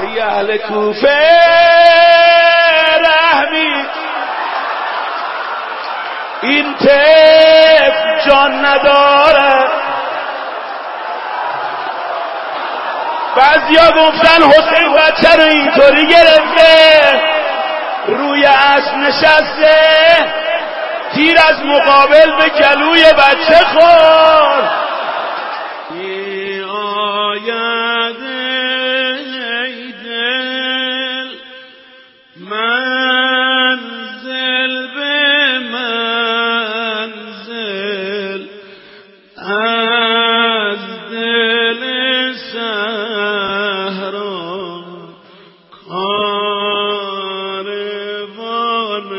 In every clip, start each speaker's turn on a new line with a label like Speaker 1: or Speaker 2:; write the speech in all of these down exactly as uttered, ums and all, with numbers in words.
Speaker 1: ای اهل کوفه رحمی، این طفل جان نداره. بعضیا گفتن حسین بچه رو اینطوری گرفته، روی اسب نشسته، تیر از مقابل به گلوی بچه خورد. می آید ای دل منزل به منزل، از دل صحرا کاروان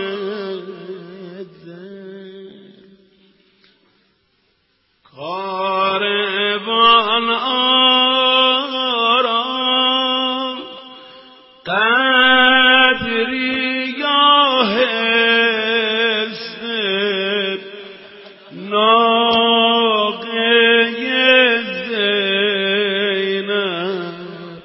Speaker 1: دل، کاروان آرام قدری یا حسد ناقه زینب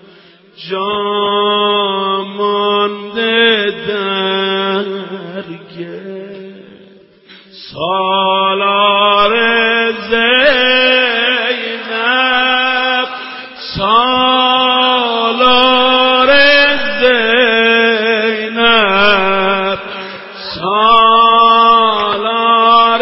Speaker 1: جامانده در گل، سالار زینب سالار زینب سالار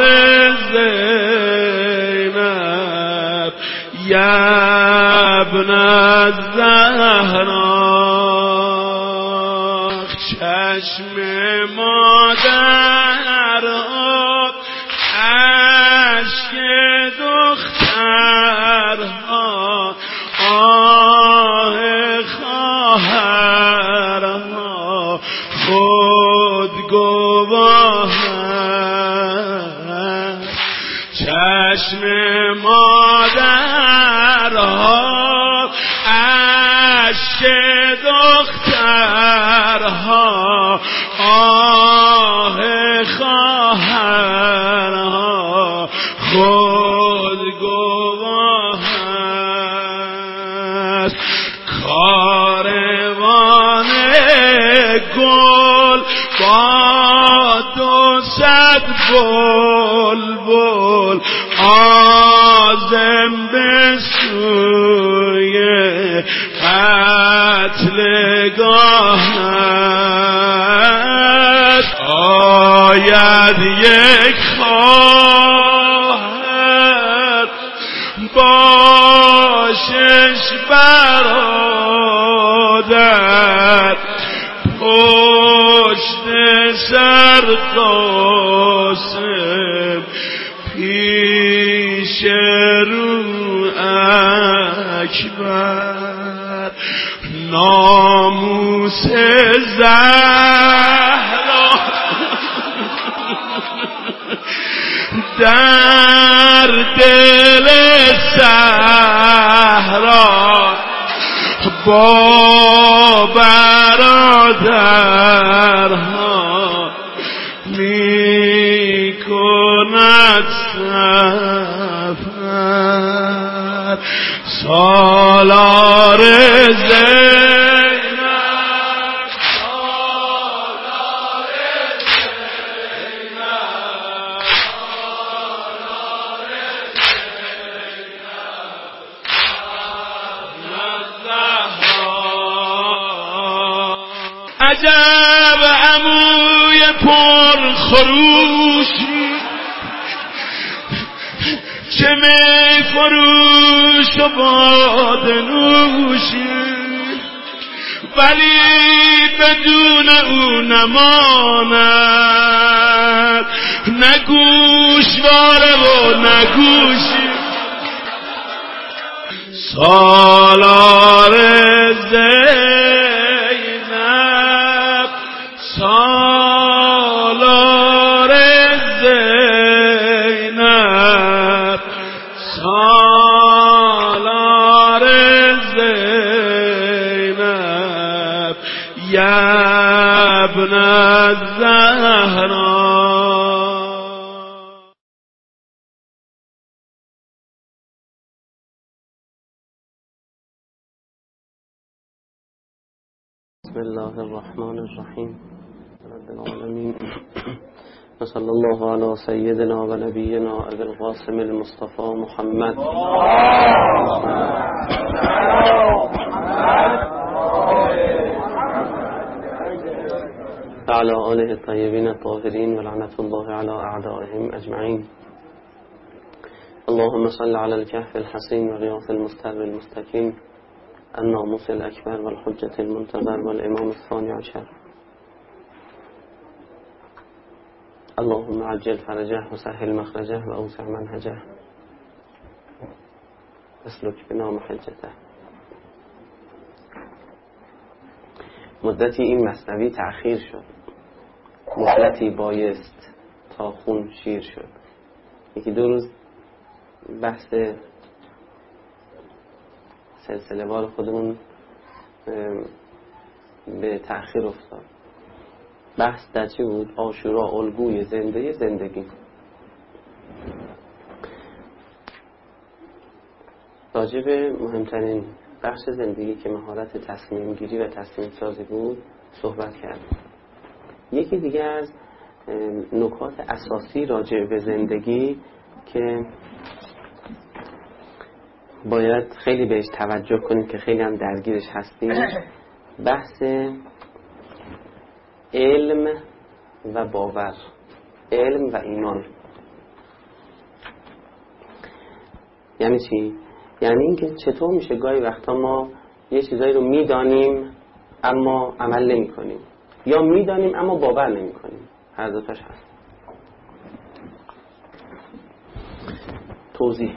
Speaker 1: زینب یا ابن الزهرا. چشم مادر اشک دخترها، آه خواهرها خود گواهند. چشم مادرها اشک دخترها، آه خواهرها خود گواهند. کاروان گل با دو صد بلبل عازم به سوی قتلگاه است. آید یک خواهر باشش برادر، پشت سر قاسم پیش رو اکبر. ناموس زهرا در دل صحرا با برادرها می کند سفر. سالار زینب سالار زینب سالار زینب. عجب عموی پر خروشی، چه می فروش و باده نوشی، ولی بدون او نماند نه گوشواره و نه گوشی. سالار زینب سالار زینب سالار زینب یا ابن الزهرا.
Speaker 2: بسم الله الرحمن الرحیم رب العالمین و صلی الله علی سیدنا و نبینا ابی القاسم المصطفى محمد و علی آله الطیبین الطاهرین و لعنة الله علی اعدائهم اجمعین. اللهم صل على الكهف الحصين ورياض المستر المستقيم الناموس الأكبر والحجة المنتظر والإمام الثاني عشر. اللهم عجل فرجه وسهل مخرجه وأوسع منهجه اسلك بنا محجته. مدتی این مثنوی تأخیر شد، مهلتی بایست تا خون شیر شد. یکی دو روز بحث سلسله وار خودمون به تأخیر افتاد. بحث در چی بود؟ عاشورا، الگوی زنده زندگی. راجع به مهمترین بخش زندگی که مهارت تصمیم گیری و تصمیم سازی بود صحبت کردیم. یکی دیگه از نکات اساسی راجع به زندگی که باید خیلی بهش توجه کنیم که خیلی هم درگیرش هستیم، بحث علم و باور، علم و ایمان. یعنی چی؟ یعنی اینکه چطور میشه گاهی وقتا ما یه چیزایی رو میدانیم اما عمل نمی کنیم، یا میدانیم اما باور نمی کنیم. هر دو تاش هست. توضیح.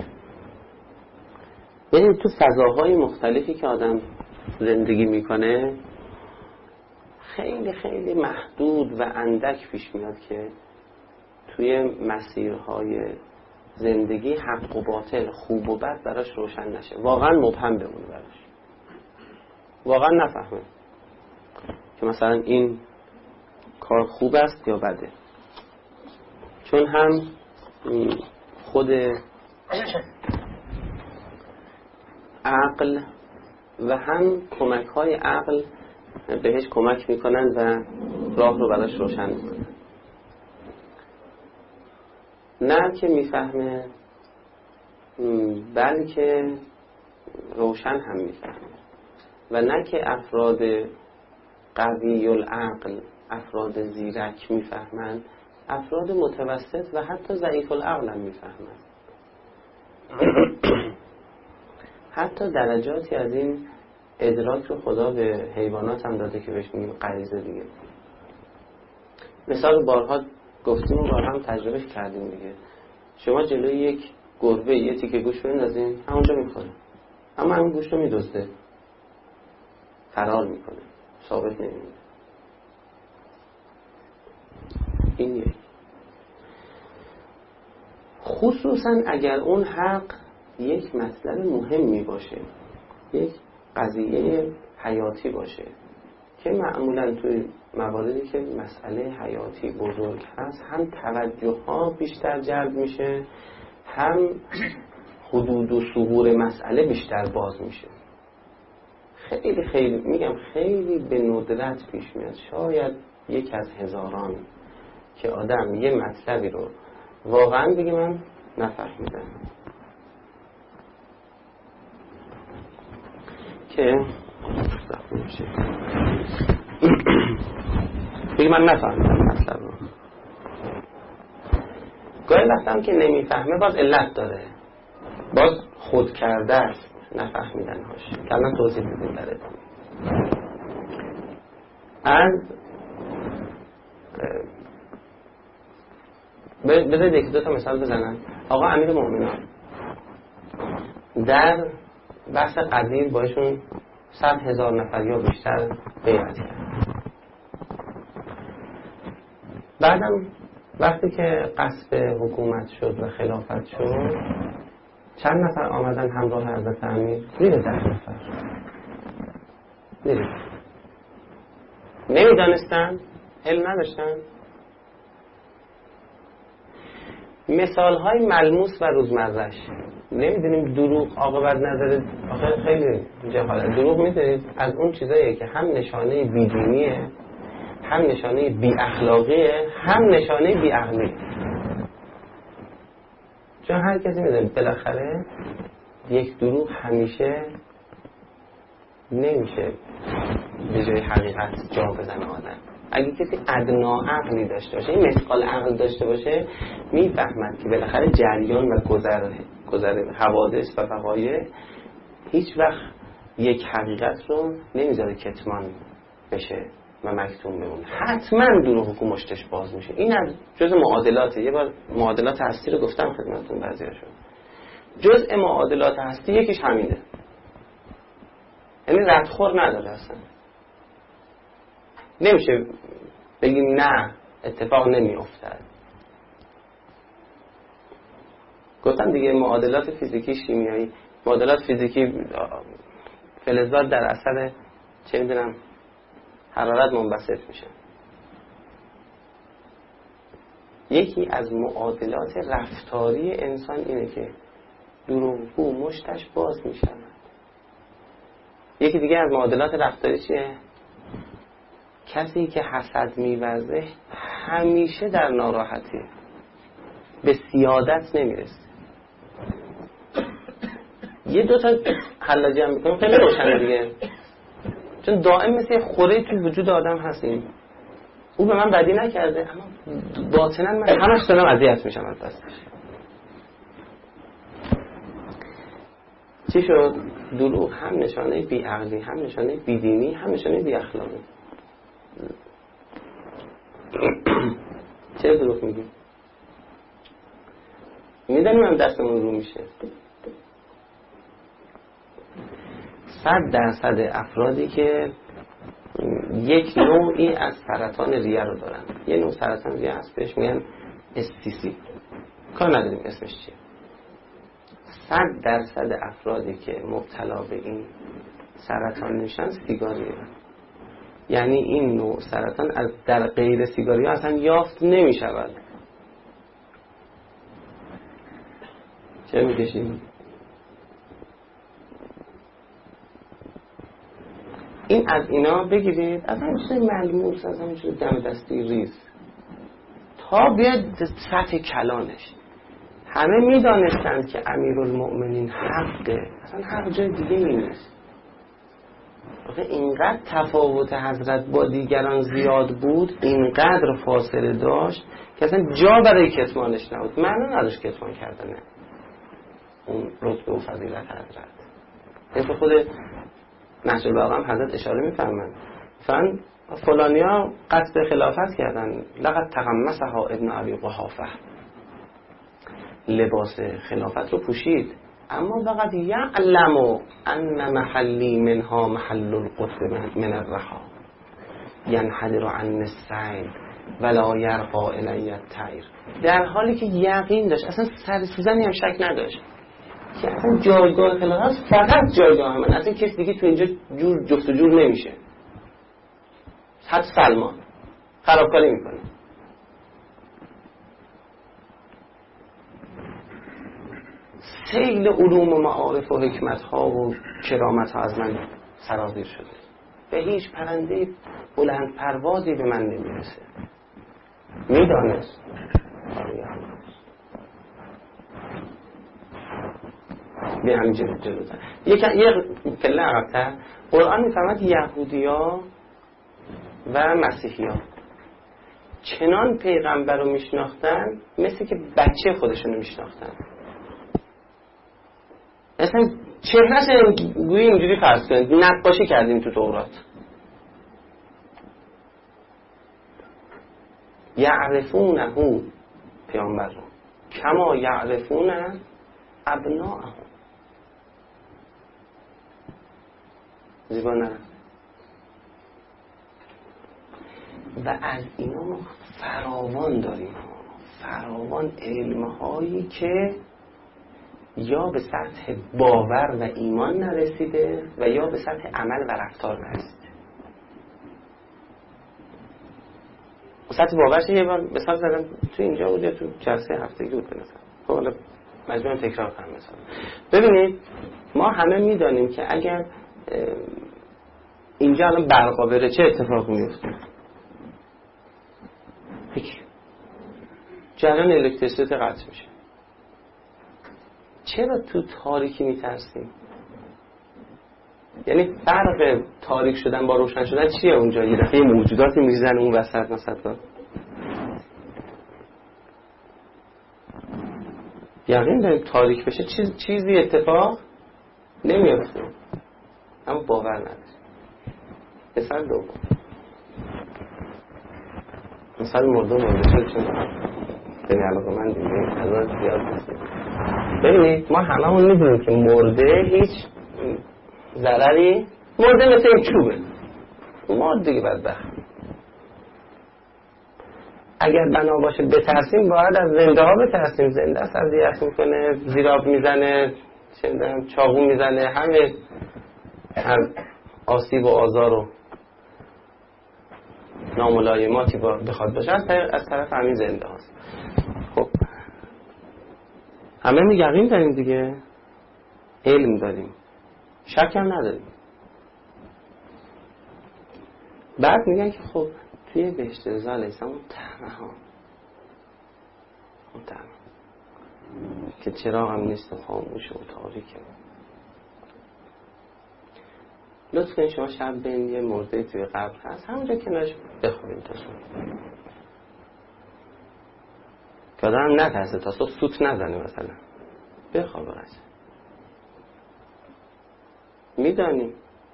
Speaker 2: یعنی تو فضاهای مختلفی که آدم زندگی میکنه خیلی خیلی محدود و اندک پیش میاد که توی مسیرهای زندگی حق و باطل، خوب و بد براش روشن نشه، واقعا مبهم بمونه براش، واقعا نفهمه که مثلا این کار خوب است یا بده. چون هم خود عقل و هم کمک های عقل بهش کمک میکنن و راه رو براش روشن میکنن. نه که میفهمه، بلکه روشن هم میفهمه. و نه که افراد قوی العقل، افراد زیرک میفهمن، افراد متوسط و حتی ضعیف العقل هم میفهمن. حتی درجاتی از این ادراک رو خدا به حیوانات هم داده که بهش میگیم غریزه دیگه. مثال بارها گفتیم و بارها هم تجربه کردیم دیگه. شما جلوی یک گربه یه تیکه گوشت بندازین، همونجا میخوره، اما همون گوشت رو میدزده، فرار میکنه، ثابت نمیمونه. این یک. خصوصا اگر اون حق یک مطلب مهمی باشه، یک قضیه حیاتی باشه که معمولا توی مواردی که مسئله حیاتی بزرگ هست هم توجه ها بیشتر جلب میشه، هم حدود و ثغور مسئله بیشتر باز میشه. خیلی خیلی میگم خیلی به ندرت پیش میاد، شاید یک از هزاران، که آدم یه مطلبی رو واقعا بگه من نفهمیدم، که بگه من نفهمیدم مطلب رو. گاهی وقتم که نمیفهمه باز علت داره، باز خود کرده است نفهمیدن هاش که الان توضیح میدیم در ادامه. از بذارید یکی دو تا مثال بزنم. آقا امیر مومنان در بحث قدیر باشون صد هزار نفر یا بیشتر بیعت کرد. بعدم وقتی که قصد حکومت شد و خلافت شد، چند نفر آمدن همراه حضرت امیر؟ زیر ده نفر. زیر نمیدانستن، علم نداشتن. مثال های ملموس و روزمرهش. نمیدونیم دروغ عاقبت نداره. آخه خیلی جهالت. دروغ میدونید از اون چیزاییه که هم نشانه بیدینیه، هم نشانه بی اخلاقیه، هم نشانه بی عقلیه. چون هر کسی میدونه بالاخره یک دروغ همیشه نمیشه به جای حقیقت جا بزنه آدم. اگه کسی ادنا عقلی داشته باشه، این مثقال عقل داشته باشه، میفهمد که بالاخره جریان و گذر گذر حوادث و وقایع هیچ وقت یک حقیقت رو نمیذاره کتمان بشه و مکتوم بمونه. حتما دروغ کو مشتش باز میشه. این از جزء معادلاته. یه بار معادلات هستی رو گفتم خدمتتون بعضیاشو. جزء معادلات هستی یکیش همینه. یعنی ردخور نداره اصلا. نمیشه بگیم نه اتفاق نمیافتد. گفتم دیگه معادلات فیزیکی شیمیایی، معادلات فیزیکی فلزات در اثر چه میدونم حرارت منبسط میشن. یکی از معادلات رفتاری انسان اینه که دروغگو مشتش باز میشن. یکی دیگه از معادلات رفتاری چیه؟ کسی که حسد می‌ورزه همیشه در ناراحتی، به سیادت نمیرسه. یه دو تا حلاجی هم میکنیم خیلی روشنه دیگه، چون دائم مثل خوره تو وجود آدم هستیم. او به من بدی نکرده اما باطنا من همش دارم اذیت میشم از دستش. چی شد؟ دروغ هم نشانه بی‌عقلی، هم نشانه بی‌دینی، هم نشانه بی‌اخلاقی. چه دروغ میگی؟ میدونیم هم دستمون رو میشه. صد درصد افرادی که یک نوعی از سرطان ریه رو دارن، یه نوع سرطان ریه هست بهش میگن اس سی سی، کار نداریم اسمش چیه. صد درصد افرادی که مبتلا به این سرطان میشن سیگاریه. یعنی این نوع سرطان از در غیر سیگاری اصلا یافت نمیشود. چه میکشیم؟ این از اینا بگیرید، از همین چیز ملموس، از همین چیز دم دستی ریز تا بیاد سطح کلانش. همه میدانستند که امیرالمؤمنین حقه، اصلا حق جای دیگه نیست. آخه اینقدر تفاوت حضرت با دیگران زیاد بود، اینقدر فاصله داشت که اصلا جا برای کتمانش نبود. معنی نداشت کتمان کردنه اون رتبه و فضیلت حضرت. این خود نهج البلاغه هم حضرت اشاره می‌فرمایند فن فلانیا قصد خلافت کردن، لقد تقمصها ابن ابی قحافه، لباس خلافت رو پوشید، اما فقط یعلم ان محلی منها محل القطب من الرحا ینحدر عن السیل ولا یرقا الی الطیر. در حالی که یقین داشت، اصلا سر سوزنی هم شک نداشت که اصلا جایگاه خلافت فقط جایگاه من، اصلا کسی دیگه تو اینجا جور جفت و جور نمیشه. حتی سلمان خرابکاری میکنه. سیل علوم و معارف و حکمت ها و کرامت ها از من سرازیر شده. به هیچ پرنده بلند پروازی به من نمیرسه. میدانست به همین جلو جلو دن. یک پله عقب‌تر قرآن میفرماد یهودی ها و مسیحی ها چنان پیغمبر رو میشناختن مثل که بچه خودشون میشناختن. مثلا چهرهش گویی اینجوری فرض کنید نقاشی کردیم تو تورات. یعرفونه پیامبر رو کما یعرفونه ابناءهم. زیبا نه؟ و از اینا ما فراوان داریم، فراوان علمهایی که یا به سطح باور و ایمان نرسیده و یا به سطح عمل و رفتار نرسیده. سطح باورش یه بار مثال زدم تو اینجا بود یا تو جلسه هفتگی بود مثلا. خب حالا مجموعه تکرار کنم مثلا. ببینید ما همه میدانیم که اگر اینجا الان برقا بره چه اتفاقی میفته؟ هیچ. جریان الکتریسیته قطع میشه. چرا تو تاریکی میترسیم؟ یعنی فرق تاریک شدن با روشن شدن چیه اونجا؟ یه دفعه موجوداتی میریزن اون وسط مثلا. یقین داریم تاریک بشه چیز چیزی اتفاق نمیفته، اما باور نداریم. مثال دوم، مثال مردم مرده شد چون خیلی علاقه من دیگه از زیاد بسید. ببینید ما هممون میدونیم که مرده هیچ ضرری، مرده مثل این چوبه، مرد دیگه بدبخت. اگر بنا باشه بترسیم باید از زنده ها بترسیم. زنده است اذیت میکنه، زیراب میزنه، چه میدونم چاقو میزنه، همه هم آسیب و آزار و ناملایماتی با بخواد باشه از طرف همین زنده هاست. خب همه می یقین داریم دیگه، علم داریم، شک هم نداریم. بعد میگن که خب توی بهشت رضا علیه السلام اون تهمه ها اون تهمه که چراغ هم نیست و خاموشه و تاریکه. لطف کنید شما شب بین یه مرده توی قبر هست همونجا کنارش بخوابید تا صبح که آدم هم نترسه تا صبح سوت نزنه مثلا بخواب برسه. میدانیم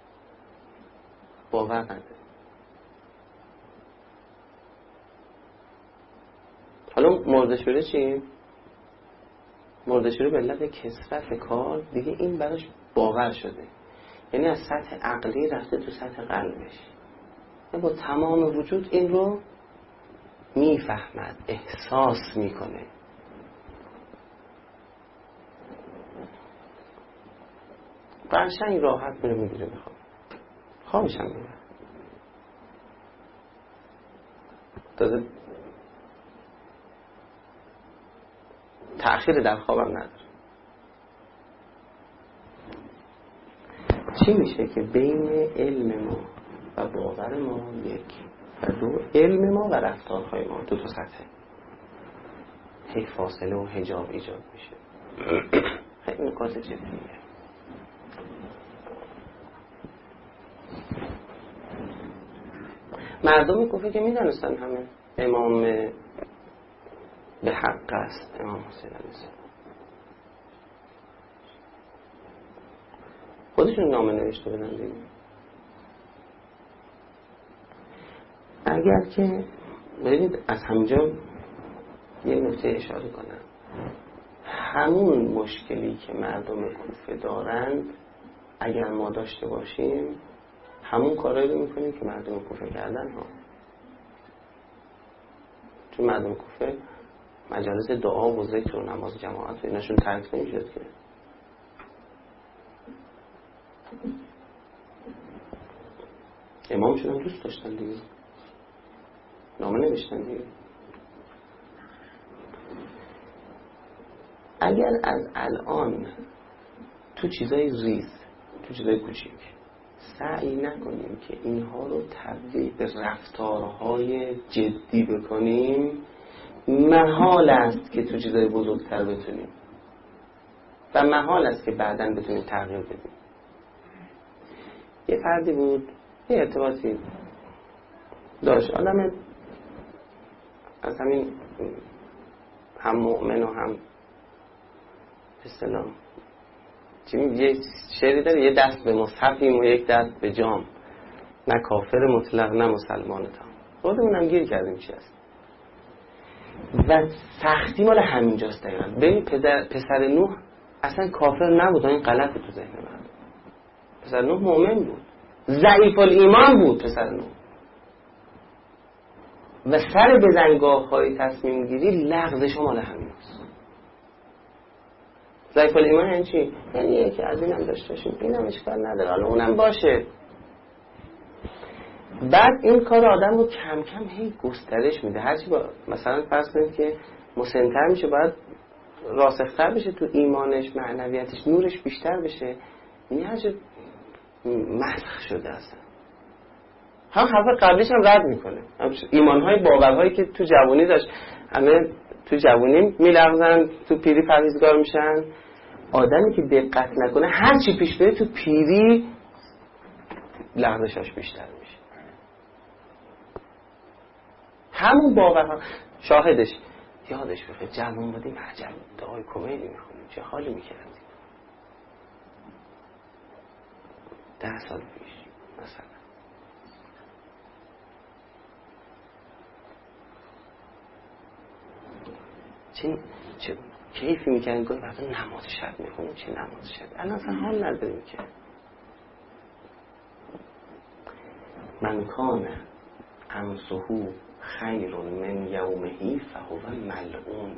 Speaker 2: باور نداره. حالا مرده شده چی؟ مرده شده به علت کثرت کار دیگه این براش باور شده، یعنی از سطح عقلی رفته تو سطح قلبش، یعنی با تمام وجود این رو میفهمد، احساس میکنه. قشنگ راحت میره میگیره میخوام خوابش هم میره. تازه تأخیر در خوابم نداره. چی میشه که بین علم ما و باور ما یک و دو علم ما و رفتارهای ما دو تا سطح یک فاصله و حجاب ایجاد میشه. خیلی نکات جدیه. مردم کوفه که میدونستن همه امام به حق است، امام حسین علیه السلام خودشون نامه نوشته بدن دیگه. اگر که ببینید از همجا یه نکته اشاره کنم، همون مشکلی که مردم کوفه دارند اگر ما داشته باشیم همون کارایی رو میکنیم که مردم کوفه کردن ها. چون مردم کوفه مجالس دعا و ذکر و نماز جماعت و ایناشون ترک نمیشد که. امامشون هم دوست داشتن دیگه، نامه نوشتن دیگه. اگر از الان تو چیزای ریز، تو چیزای کوچیک سعی نکنیم که اینها رو تبدیل به رفتارهای جدی بکنیم، محال است که تو چیزای بزرگتر بتونیم و محال است که بعداً بتونیم تغییر بدیم. یه فردی بود یه ارتباطی داشت، آدم از همین هم مؤمن و هم اسلام چی یه شعری داره، یه دست به مصحفیم و یک دست به جام، نه کافر مطلق نه مسلمان تام. خودمونم گیر کردیم چی هست و سختی مال همینجاست دقیقا. ببین پدر پسر نوح اصلا کافر نبود، این غلط تو ذهن من. پسر نوح مؤمن بود، ضعیف الایمان بود پسر نوح و سر بزنگاه های تصمیم گیری لغزش مال همیناست. ضعیف الایمان یعنی چی؟ یعنی یکی از اینم داشته باشیم اینم اشکال نداره، حالا اونم باشه. بعد این کار آدم رو کم کم هی گسترش میده. هرچی با مثلا فرض کنید که مسن‌تر میشه، باید راسختر بشه تو ایمانش، معنویتش، نورش بیشتر بشه. این هرچی مسخ شده اصلا. هم حرف قبلیش هم رد میکنه. ایمانهای باورهایی که تو جوانی داشت همه تو جوانی میلغزن، تو پیری پرهیزگار میشن. آدمی که دقت نکنه هر چی پیش بره تو پیری لغزشاش بیشتر میشه. همون باورها شاهدش یادش بخیر جوان بودیم عجب دعای کمدی میخونیم، چه حالی میکردیم ده سال پیش مثلا. چه چه کیفی میکنیم گاهی وقتا نماز شب میخونیم، چه نماز شب الان اصلا حال نداریم که. من کان امسهو خیر من یومهی فهو ملعون.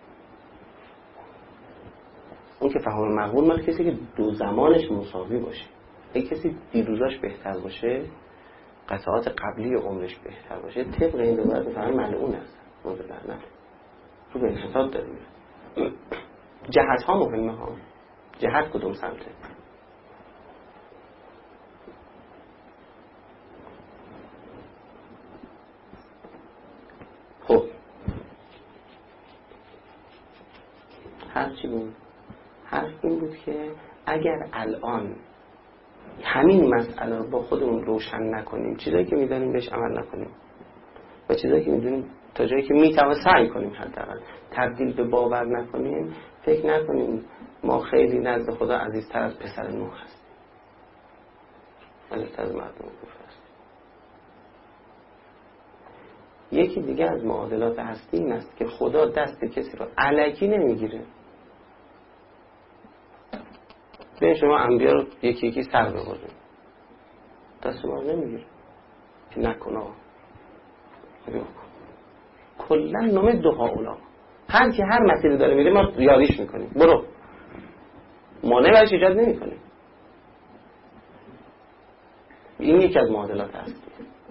Speaker 2: اون که فهو ملعون مال کسی که دو زمانش مساوی باشه. اگه کسی دیروزاش بهتر باشه، قطعات قبلی عمرش بهتر باشه، طبق این دو باید بفهمه ملعون است. موضوع لعنت رو به انحطاط داره میره. جهت ها مهمه ها. جهت کدوم سمته؟ خب حرف چی بود؟ حرف این بود که اگر الان همین مسئله رو با خودمون روشن نکنیم، چیزایی که میدونیم بهش عمل نکنیم و چیزایی که میدونیم تا جایی که میتوان سعی کنیم حداقل تبدیل به باور نکنیم، فکر نکنیم ما خیلی نزد خدا عزیزتر از پسر نوح هستیم، عزیزتر از مردم کفر هستیم. یکی دیگه از معادلات هستی این است که خدا دست کسی رو الکی نمیگیره. به شما انبیا رو یکی یکی سر ببرید، دست ما رو نمیگیره که نکنه کلا نامه دعا اولا. هر کی هر مسیری داره میره ما یادیش میکنیم، برو مانع برش ایجاد نمیکنیم. این یکی از معادلات هست.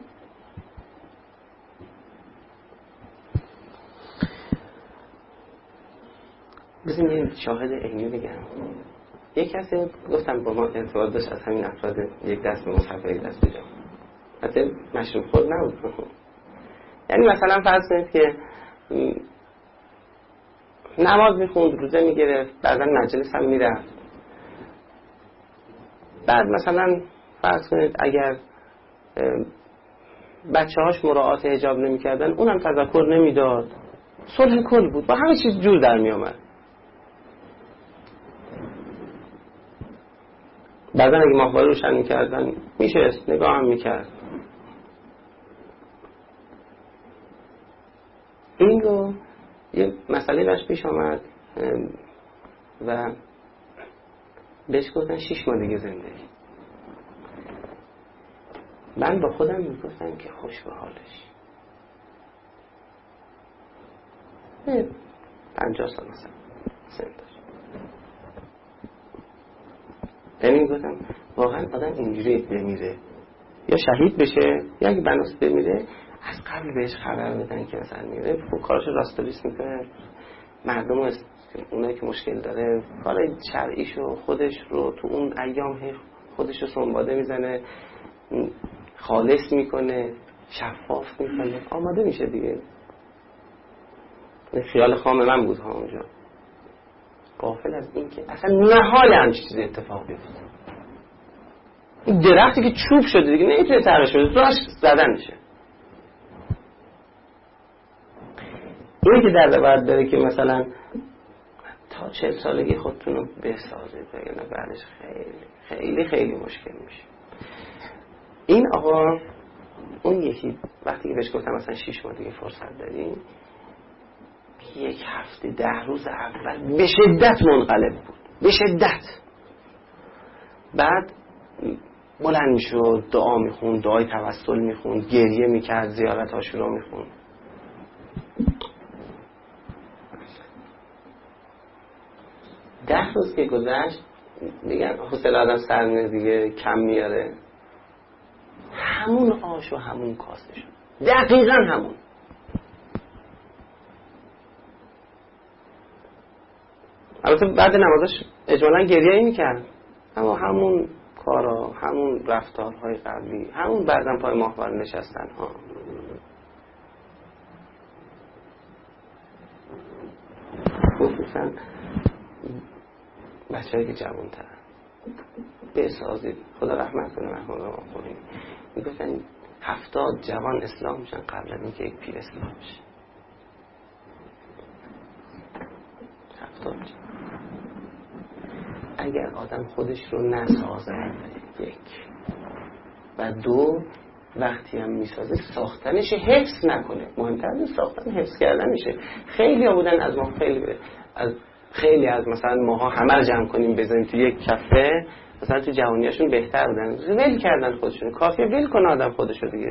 Speaker 2: بزنیم یه شاهد علمی بگم. یک کسی گفتم با ما ارتباط داشت از همین افراد یک دست به مصحف یک دست بجام، حتی مشروب خود نبود. یعنی مثلا فرض کنید که نماز میخوند، روزه میگرفت، بعضا مجلس هم میرفت. بعد مثلا فرض کنید اگر بچه هاش مراعات حجاب نمیکردن اونم تذکر نمیداد، صلح کل بود، با همه چیز جور در میامد. بعضا اگه ماهواره روشن میکردن میشه نگاه هم میکرد. این رو یه مسئله باش پیش آمد و بهش گفتن شیش ماه دیگه زندگی. من با خودم میگفتم که خوش به حالش، پنجاه سال مثلا سن داشت. یعنی میگفتم واقعا آدم اینجوری بمیره یا شهید بشه یا اگه بناس بمیره از قبل بهش خبر بدن که مثلا میره خب کارش راستوریس میکنه، مردم رو اونایی که مشکل داره کار شرعیشو خودش رو تو اون ایام خودش رو سنباده میزنه، خالص میکنه، شفاف میکنه، آماده میشه دیگه. خیال خام من بود ها اونجا، غافل از این که اصلا نهال همچین چیزی اتفاق بیفته. این درختی که چوب شده دیگه نمیتونه ترش بده، راش زدن میشه. اینی که در باید داره که مثلا تا چهل سالگی خودتون رو بسازید وگرنه بعدش خیلی خیلی خیلی مشکل میشه. این آقا اون یکی وقتی که بهش گفتم مثلا شیش ماه دیگه فرصت داریم، یک هفته ده روز اول به شدت منقلب بود، به شدت. بعد بلند میشد دعا میخوند، دعای توسل میخوند، گریه میکرد، زیارت عاشورا میخوند. ده روز که گذشت دیگه حوصله آدم سر میره دیگه، کم میاره. همون آش و همون کاسه شد، دقیقا همون. البته بعد نمازش اجمالا گریه میکرد، اما همون کارا، همون رفتارهای قبلی، همون بعدن پای ماهوار نشستن ها. خصوصا بچه هایی که جوان ترن بسازید، خدا رحمت کنه محمود آقا خوریم میگفتن هفتاد جوان اسلام میشن قبل از اینکه یک پیر اسلام بشه. هفتاد جوان. اگر آدم خودش رو نسازه، یک و دو وقتی هم میسازه ساختنش حفظ نکنه. مهمتر از ساختن حفظ کردنشه. خیلی ها بودن از ما خیلی از خیلی از مثلا ماها همه رو جمع کنیم بزنیم تو یک کفه، مثلا تو جوانیاشون بهتر بودن، ول کردن خودشون. کافیه ول کنه آدم خودشو دیگه.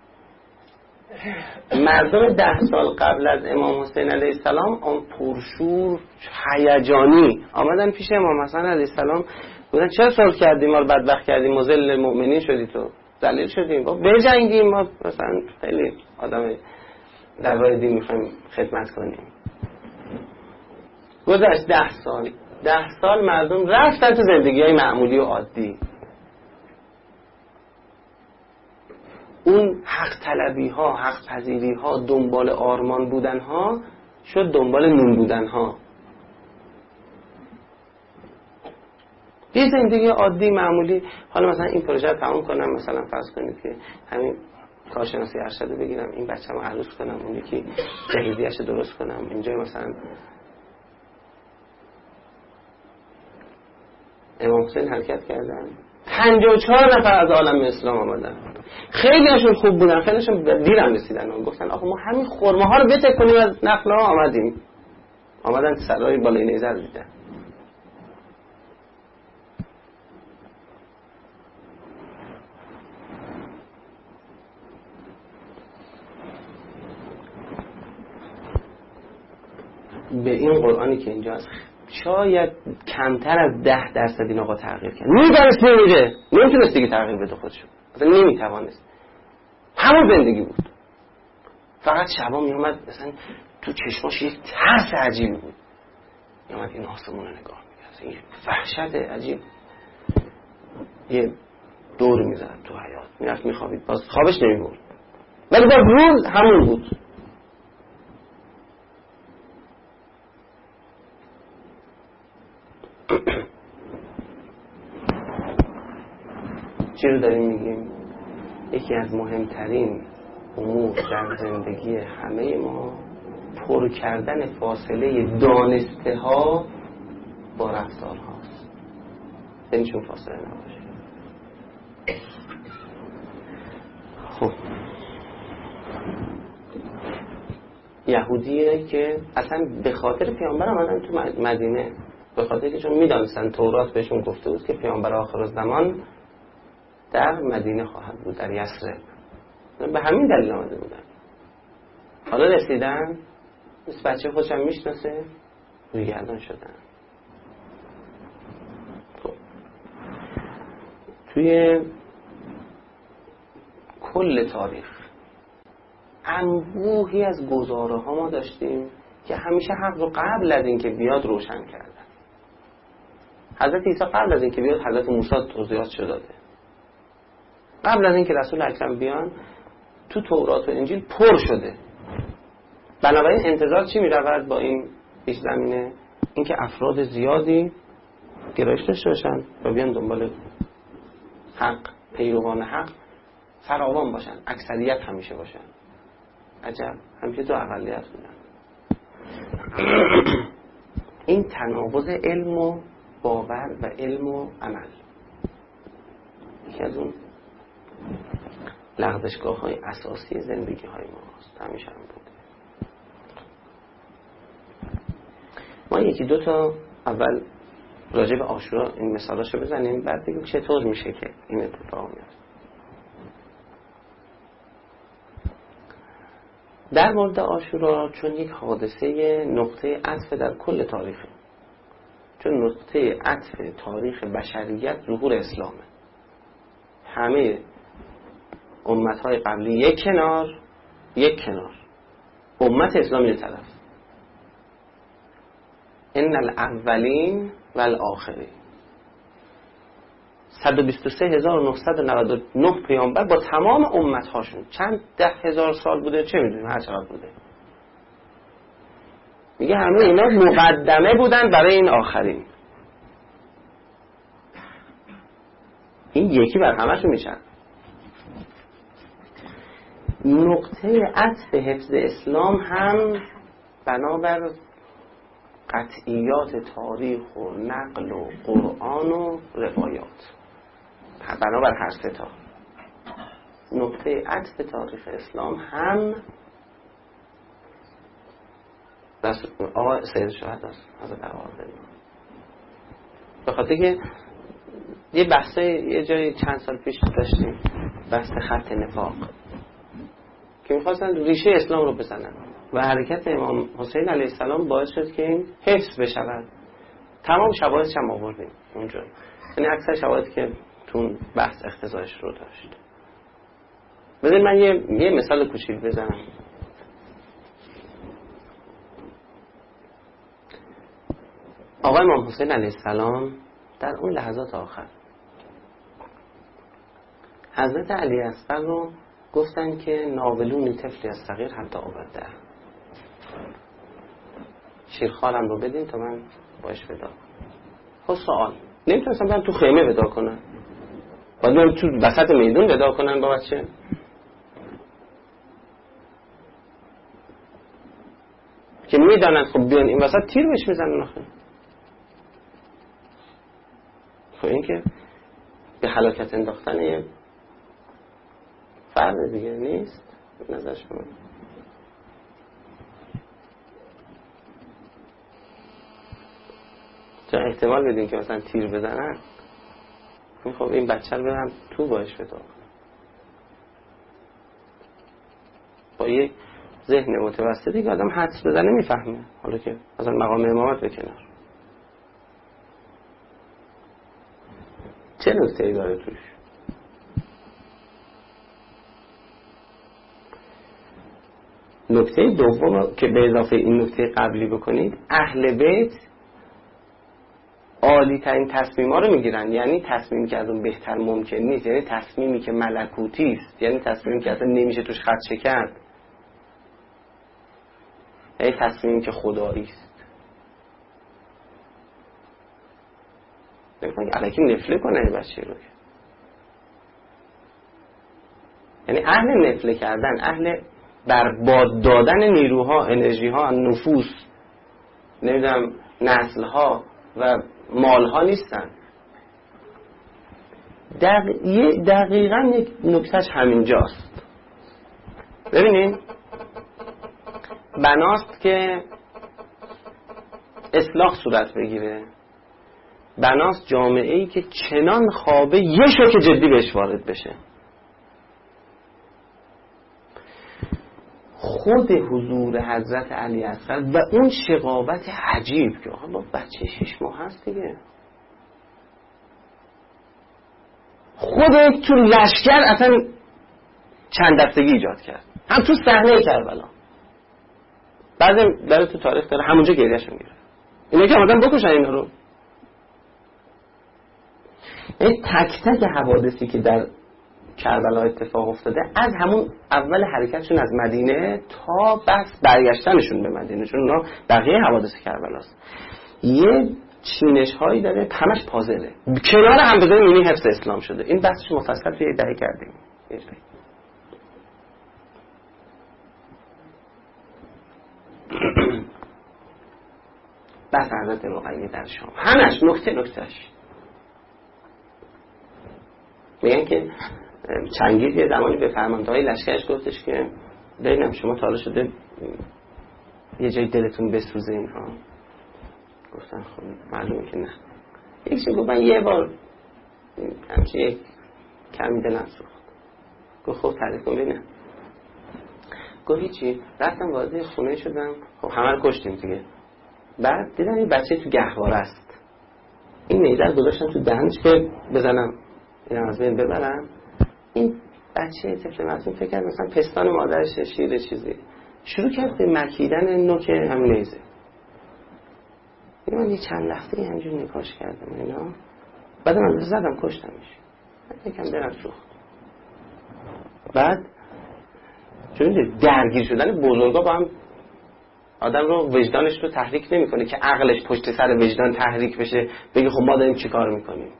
Speaker 2: مردم ده سال قبل از امام حسین علیه السلام آن پرشور هیجانی آمدن پیش امام حسن علیه السلام بودن چرا صلح کردیم ما رو بدبخت کردیم مذل مؤمنین شدی تو ذلیل شدیم با بجنگیم ما مثلا خیلی آدم در راه دین میخوایم خدمت کنیم. گذشت ده سال ده سال مردم رفتن تو زندگی های معمولی و عادی. اون حق طلبی ها، حق پذیری ها، دنبال آرمان بودن ها شد دنبال نون بودن ها. یه زندگی عادی معمولی. حالا مثلا این پروژه رو تمام کنم، مثلا فرض کنید که همین کارشناسی ارشد رو بگیرم، این بچه‌مو عروس کنم، اون یکی جهیزیه‌اش رو درست کنم، اینجا مثلا امام حسین حرکت کردن، پنجاه و چهار نفر از عالم اسلام آمدن. خیلی هاشون خوب بودن، خیلی هاشون دیرم رسیدن و گفتن آخه ما همین خرمه ها رو بته کنیم از نخل ها آمدیم. آمدن سرای بالای نیزه رو دیدن. به این قرآنی که اینجاست شاید کمتر از ده درصد این آقا تغییر کرد. میدانست نمیره، نمیتونست دیگه تغییر بده خودشو، اصلا نمیتوانست. همون زندگی بود. فقط شبا میومد مثلا تو چشماش یک ترس عجیبی بود. میومد این آسمون رو نگاه میکرد، این وحشت عجیب. یه دور میزد تو حیاط، میرفت میخوابید، باز خوابش نمیبرد، ولی باز روز همون بود. چی رو داریم میگیم؟ یکی از مهمترین امور در زندگی همه ما پر کردن فاصله دانسته ها با رفتار هاست. بینشون فاصله نباشه. خب یهودیه که اصلا به خاطر پیامبر آمدن تو مدینه، به خاطر که چون میدانستن تورات بهشون گفته بود که پیامبر آخر الزمان در مدینه خواهد بود، در یثرب. به همین دلیل آمده بودن. حالا رسیدن، اس بچه خودشم میشناسه، رویگردان شدن. خب توی کل تاریخ انبوهی از گزاره ها ما داشتیم که همیشه حق رو قبل از اینکه بیاد روشن کردن. حضرت عیسی قبل از اینکه بیاد حضرت موسی توضیحاتش داده. قبل از اینکه رسول اکرم بیان تو تورات و انجیل پر شده. بنابراین انتظار چی می‌رود با این پیش زمینه؟ اینکه افراد زیادی گرایش داشته باشن و بیان دنبال حق، پیروان حق فراوان باشن، اکثریت همیشه باشن. عجب، همیشه تو اقلیت بودن. این تناقض علم و باور و علم و عمل یکی از اون لغزشگاه های اساسی زندگی های ماست. همیشه هم بوده. ما یکی دو تا اول راجع به عاشورا این مثالاشو بزنیم، بعد بگیم چطور میشه که این اتفاق میفته. در مورد عاشورا چون یک حادثه نقطه عطف در کل تاریخه، چون نقطه عطف تاریخ بشریت ظهور اسلامه. همه امتهای قبلی یک کنار، یک کنار، امت اسلام یه طرف. ان الاولین و الاخرین. صد و بیست و سه هزار و نهصد و نود و نه پیامبر با تمام امتهاشون. چند ده هزار سال بوده چه میدونیم، هر چقدر بوده. میگه همه اینا مقدمه بودن برای این آخرین. این یکی بر همشون میشن. نقطه عطف حفظ اسلام هم بنابر قطعیات تاریخ و نقل و قرآن و روایات، بنابر هر سه تا نقطه عطف تاریخ اسلام هم آقا سید شهدا است حضرت آقایی. به خاطر که یه بحثه یه جایی چند سال پیش داشتیم، بحث خط نفاق که میخواستن ریشه اسلام رو بزنن و حرکت امام حسین علیه السلام باعث شد که این حفظ بشود. تمام شواهدش هم آوردیم اونجا، یعنی اکثر شواهدی که تو بحث اقتضایش رو داشت. بذارید من یه, یه مثال کوچیک بزنم. آقای امام حسین علیه السلام در اون لحظات آخر حضرت علی اصغر رو گفتن که ناولونی طفلی از صغیر حتی آورده، شیرخوارم رو بدین تا من باش ودا. خب سوال، نمیتونستم برم تو خیمه ودا کنن؟ باید برم تو وسط میدون ودا کنن با بچه؟ که میدانند خب بیان این وسط تیر بهش میزنن آخه. خب این که به هلاکت انداختن یه فرد دیگه نیست نظر شما؟ چه احتمال بدین که مثلا تیر بزنن؟ خب این بچه رو برم تو باش بدا با یه ذهن متوسطی که آدم حدس بزنه میفهمه. حالا که مثلا مقام امامت به کنار، چه نکته‌ای داره توش؟ نکته دوم که به اضافه این نکته قبلی بکنید، اهل بیت عالی ترین تصمیم‌ها رو میگیرن، یعنی تصمیمی که از اون بهتر ممکن نیست، یعنی تصمیمی که ملکوتی است، یعنی تصمیمی که اصلا نمیشه توش خدشه کرد، یعنی تصمیمی که خدایی است. نمی‌خوام که الکی نفله کنه این بچه رو، یعنی اهل نفله کردن، اهل برباد دادن نیروها، انرژیها، نفوس، نمیدونم نسلها و مالها نیستن. دق... دقیقا یک نکتهش همینجاست. ببینید بناست که اصلاح صورت بگیره، بناست جامعه‌ای که چنان خوابه یه شوک جدی بهش وارد بشه. خود حضور حضرت علی اصغر و اون شقاوت عجیب که آقا بچه شش ماه هست دیگه، خود تو لشکر اصلا چند دستگی ایجاد کرد، هم تو صحنه کربلا. بعضی داره تو تاریخ داره همونجا گریه‌شون میگیره، اینا که آدم بکشن اینا رو. این تک تک حوادثی که در کربلا اتفاق افتاده از همون اول حرکتشون از مدینه تا بس برگشتنشون به مدینه، چون اونا بقیه حوادث کربلاست، یه چینش هایی داره همش پازله کنار هم بذاریم اینی حفظ اسلام شده. این بحثش مفصل توی دهه کردیم. بس حضرت رقیه در شام همش نکته نکتهش میگن که چنگیز یه زمانی به فرماندهای لشکرش گفتش که ببینم شما تا حالا شده یه جای دلتون بسوزه اینها؟ گفتن خب معلومه که نه. یکیشون گفت من یه بار همچه یک کمی دلم سوخت. گفت خب تعریف کن ببینم. گفت هیچی، رفتم وارد خونه شدم، خب همه رو کشتیم دیگه. بعد دیدم این بچه تو گهواره است، این نیزه رو گذاشتم تو دهنش که بزنم اینم از بین ببرم. این بچه طفل معصوم فکر کرد مثلا پستان مادرش شیر چیزی، شروع کرد به مکیدن نوک همین نیزه. من یه چند لحظه همینجور نگاش کردم اینا، بعد من زدم کشتمش، یکم دلم سوخت. بعد چون درگیر شدن بزرگا با هم آدم رو وجدانش رو تحریک نمیکنه که عقلش پشت سر وجدان تحریک بشه بگه خب ما داریم چی کار میکنیم.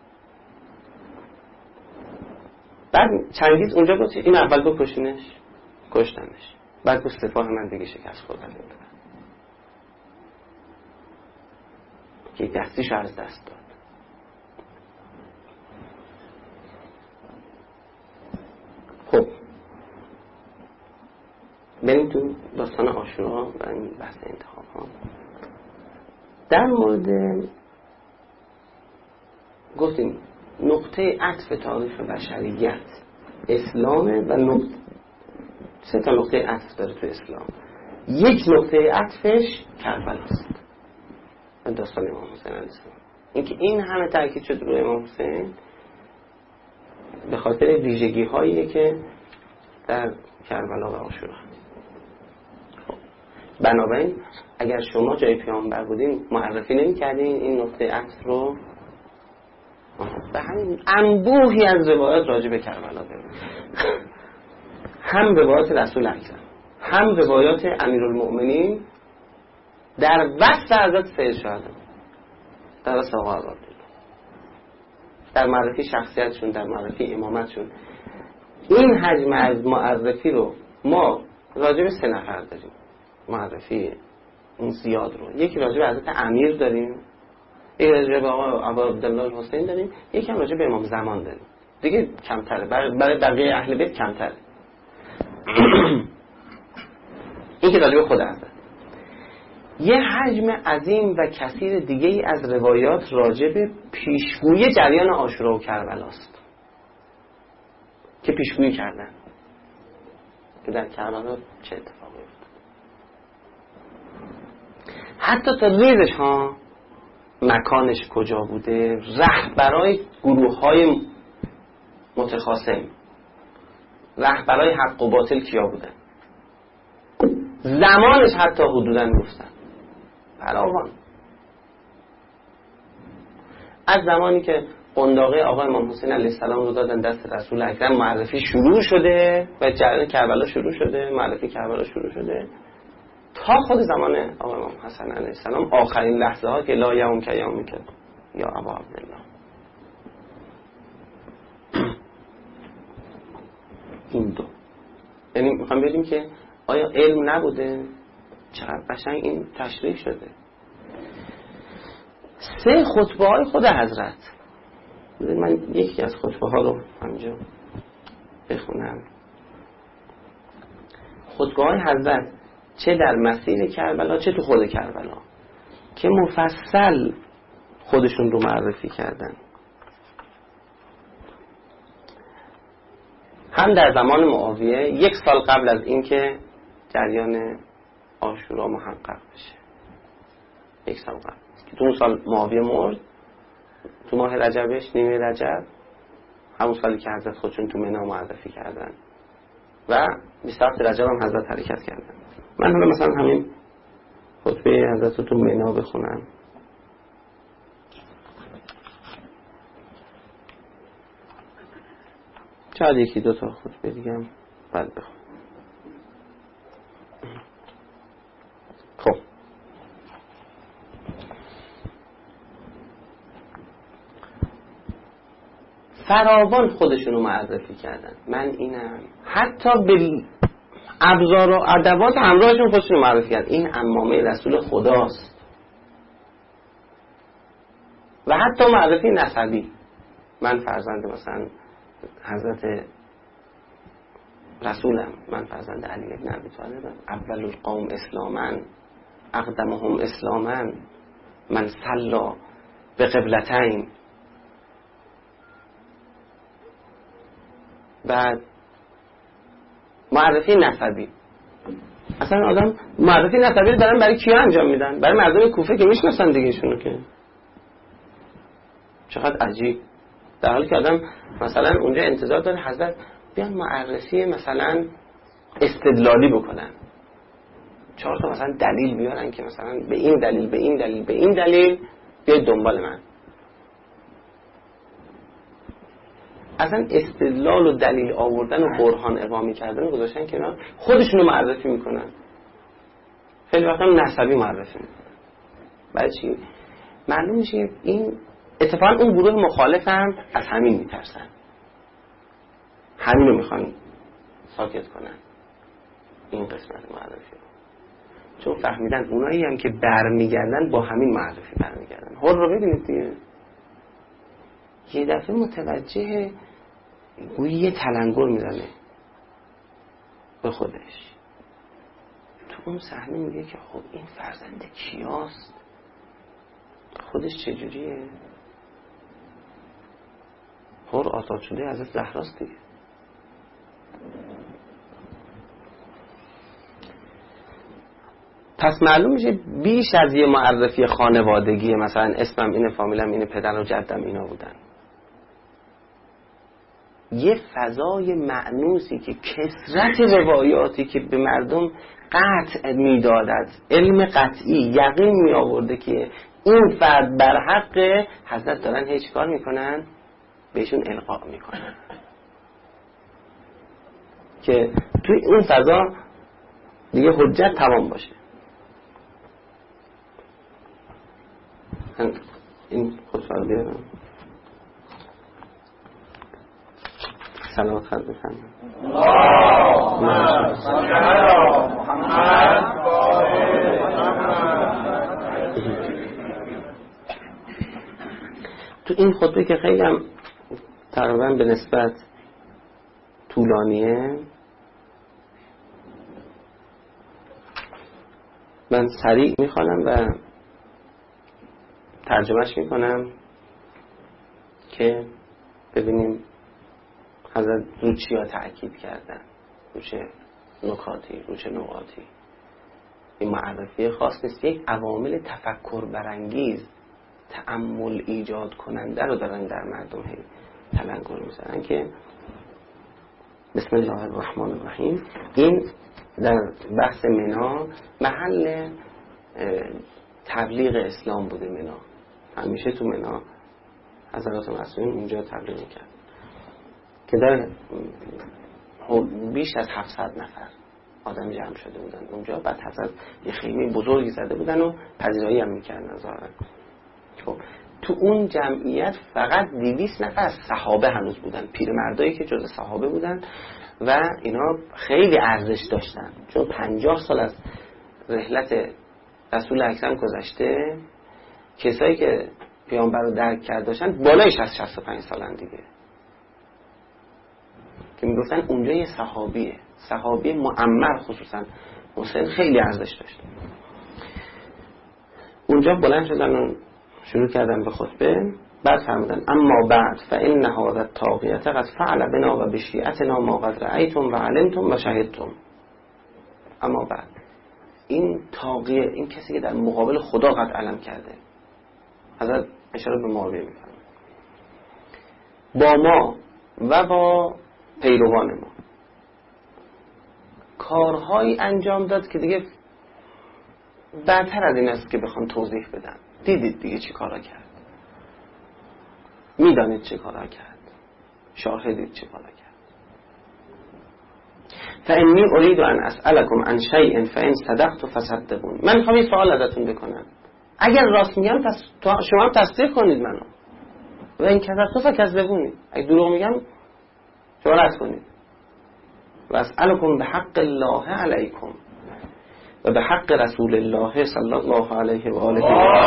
Speaker 2: بعد چنگیز اونجا گفت این اول بکشینش، کشتنش. بعد گفت سپاه من دیگه شکست خوردن نمیدونم که دستیش از دست داد. خب بریم تو داستان عاشورا و این بحث انتخاب ها. در مورد گفتیم نقطه عطف تاریخ بشریت اسلامه و نقطه سه تا نقطه عطف داره تو اسلام. یک نقطه عطفش کربلاست، داستان امام حسین علیه السلام. اینکه این همه تاکید شد روی امام حسین به خاطر ویژگی هایی که در کربلا و عاشورا. خب بنابراین اگر شما جای پیامبر بودین معرفی نمی‌کردین این نقطه عطف رو؟ به همین انبوهی از روایات راجع به کربلا داریم، هم روایات رسول اکرم هم روایات امیرالمؤمنین در وصف حضرت سید شهدا، در وصف آقا عبدالله، در معرفی شخصیتشون، در معرفی امامتشون. این حجم از معرفی رو ما راجع به سه نفر داریم، معرفی اون زیاد رو. یکی راجع به حضرت امیر داریم، یکی راجع به آقا عبدالله حسین داریم، یکی هم راجع به امام زمان داریم. دیگه کمتره، برای بقیه اهل بیت کمتره. این که راجع به خود حضرت. یه حجم عظیم و کثیر دیگه ای از روایات راجع به پیشگویی جریان عاشورا و کربلاست که پیشگویی کردن که در کربلا چه اتفاقی افتاد. حتی تا ریزش ها، مکانش کجا بوده، رهبرای گروه های متخاصم، رهبرای حق و باطل کیا بودن، زمانش حتی حدوداً گفتن فراوان. از زمانی که قنداقه آقا امام حسین علیه السلام رو دادن دست رسول اکرم معرفی شروع شده و جریان کربلا شروع شده، معرفی کربلا شروع شده تا خود زمان آقا امام حسن علیه السلام، آخرین لحظه ها که لا یوم که یوم که یا ابا عبدالله. این دو یعنی میخوام بگیم که آیا علم نبوده؟ چقدر قشنگ این تشریح شده. سه خطبه های خود حضرت، من یکی از خطبه ها رو همینجا بخونم. خطبه های حضرت چه در مسیر کربلا چه تو خود کربلا که مفصل خودشون رو معرفی کردن، هم در زمان معاویه یک سال قبل از اینکه جریان عاشورا محقق بشه، یک سال قبل که تو اون سال معاویه مرد تو ماه رجبش، نیمه رجب، همون سالی که حضرت خودشون تو منی معرفی کردن و بیست و هفت رجب هم حضرت حرکت کردن. من حالا مثلا همین خطبه حضرت رو تو منی بخونم. شاید یکی دو تا خطبه دیگه هم بعد بخونم. خب فراوان خودشونو معرفی کردن، من اینم، حتی به ابزار و ادوات همراهشون خودشونو معرفی کردن. این عمامه رسول خداست. و حتی معرفی نسبی، من فرزند مثلا حضرت رسولم، من فرزند علی بن ابی طالبم، اول القوم اسلاما اقدمهم اسلاما من صلا به قبلتین. بعد معرفی نسبی، اصلا آدم معرفی نسبی رو دارن برای کیا انجام میدن؟ برای مردم کوفه که میشناسن دیگه ایشونو. که چقدر عجیب، در حالی که آدم مثلا اونجا انتظار داره حضرت بیان معرفی مثلا استدلالی بکنن، چهار تا مثلا دلیل بیارن که مثلا به این دلیل به این دلیل به این دلیل بیاید دنبال من. اصلا استدلال و دلیل آوردن و برهان اقامه کردن و گذاشتن کنار، خودشونو معرفی میکنن. خیلی وقتا نسبی معرفی میکنن. بعد چی؟ معلوم میشه این اتفاقا اون گروه مخالف هم از همین میترسن، همین رو میخوان ساکت کنن این قسمت معرفی رو، چون فهمیدن اونایی هم که برمیگردن با همین معرفی برمیگردن. حال رو ببینید دیگه، یه دفعه متوجه گویی یه تلنگر میزنه به خودش تو اون صحنه، میگه که خب این فرزند کیاست، خودش چجوریه؟ هر آزاد شده از زهراست دیگه. پس معلوم میشه بیش از یه معرفی خانوادگی، مثلا اسمم اینه، فامیلم اینه، پدرم و جدم اینا بودن. یه فضای مأنوسی که کثرت روایاتی که به مردم قطع میدادد، علم قطعی یقین می آورده که این فرد بر حق، حضرت دارن هیچ کار میکنن؟ بهشون القا میکنن که توی اون فضا دیگه حجت تمام باشه. این خطبه رو بیارم سلامت خد بفرم. اللهم صل علی محمد. تو این خطبه که خیلی هم تقریبا به نسبت طولانیه، من سریع میخوانم و ترجمهش میکنم که ببینیم حضرت رو چیا تأکید کردن، رو چه نکاتی، رو چه نقاطی. این معرفی خاص نیست، یک عوامل تفکر برانگیز، تأمل ایجاد کننده رو دارن در مردم هی تلنگر میزنن که بسم الله الرحمن الرحیم. این در بحث منا محل تبلیغ اسلام بوده. منا همیشه تو منا حضرات معصومین اونجا تبلیغ میکرد که در بیش از هفتصد نفر آدم جمع شده بودن اونجا. بعد حضرت یه خیمه بزرگی زده بودن و پذیرایی هم میکردن ظاهرا. خب تو اون جمعیت فقط دویست نفر از صحابه هنوز بودن، پیرمردایی که جز صحابه بودن و اینا خیلی ارزش داشتن، چون پنجاه سال از رحلت رسول اکرم گذشته، کسایی که پیامبر رو درک کرده داشتن بالایش از شصت و پنج سالن دیگه، که میگفتن اونجا یه صحابیه، صحابی معمر خصوصا حسین خیلی ارزش داشت. اونجا بلند شدن و شروع کردن به خطبه. بعد فرمودن اما بعد فإن هذا الطاغیة قد فعل بنا و بشیعتنا ما قد رأیتم و علمتم و شهدتم. اما بعد این طاغیه، این کسی که در مقابل خدا قد علم کرده، حضرت اشاره به معاویه میکنه، با ما و با پیروان ما کارهایی انجام داد که دیگه بدتر از این است که بخوام توضیح بدم. دیدید دیگه چی کارا کرد، میدانید چی کارا کرد، شاهدید چی کارا کرد. فإنی أريد أن أسألكم عن شيء فإن صدقت فصدقون. من میخوام این سوال ازتون بکنم، اگر راست میگم پس شما هم تصدیق کنید منو، و این کذبت فکذبونید، اگه دروغ میگم شما رد کنید. و اسألكم بحق الله علیکم و به حق رسول الله صلی الله علیه و آله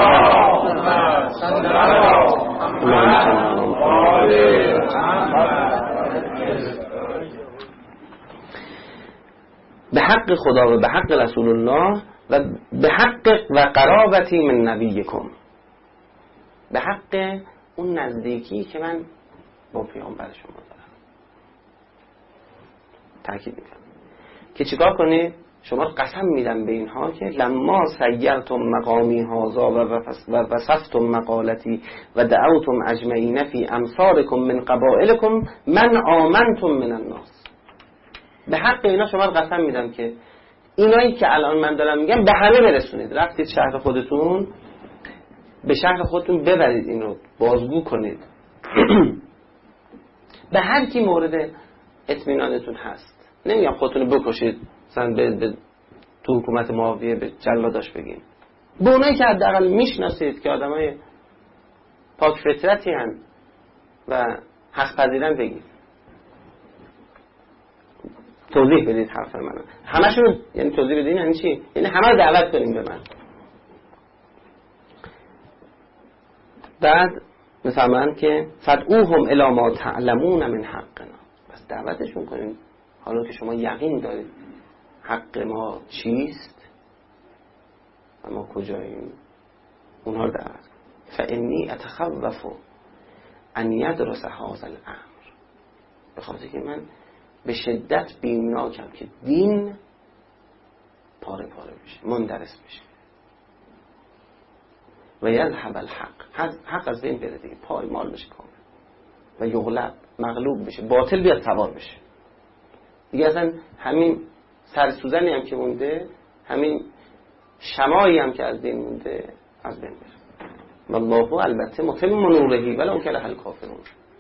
Speaker 2: به حق خدا و به حق رسول الله و به حق و قرابتی من نبیکم، به حق اون نزدیکی که من با پیامبر شما دارم. تأکید میکنم که چیکار کنید؟ شما قسم میدم به اینها که لما سیرتم مقامی هذا و وصفتم مقالتی و دعوتم اجمعین فی امثالکم من قبائلکم من آمنتم من الناس. به حق اینا شما قسم میدم که اینایی که الان من دارم میگم به همه برسونید. رفتید شهر خودتون، به شهر خودتون ببرید، اینو بازگو کنید به هر کی مورد اطمینانتون هست. نمیگم خودتون بکشید مثلا به, به تو حکومت معاویه به جلاداش بگین، به اونایی که حداقل میشناسید که آدمای پاک فطرتی هن و حق پذیرن بگید، توضیح بدید حرف منو. همشون یعنی توضیح بدین یعنی چی؟ یعنی همه رو دعوت کنیم به من. بعد مثلا که فدعوهم الی ما تعلمون من حقنا، بس دعوتشون کنیم حالا که شما یقین دارید حق ما چیست و ما کجاییم، اونها رو دعوت کنیم. فانی اتخوف ان یدرس هذا الامر، به خاطر که من به شدت بیمناکم که دین پاره پاره بشه، مندرس بشه و یذهب الحق، حق از بین بره دیگه، پای مال بشه کامل و یغلب، مغلوب بشه، باطل بیاد سوار بشه دیگه. اصلا همین سرسوزنی هم که مونده، همین شمایی هم که از دین مونده از بین بره. والله البته متم نوره ولو کره الکافرون.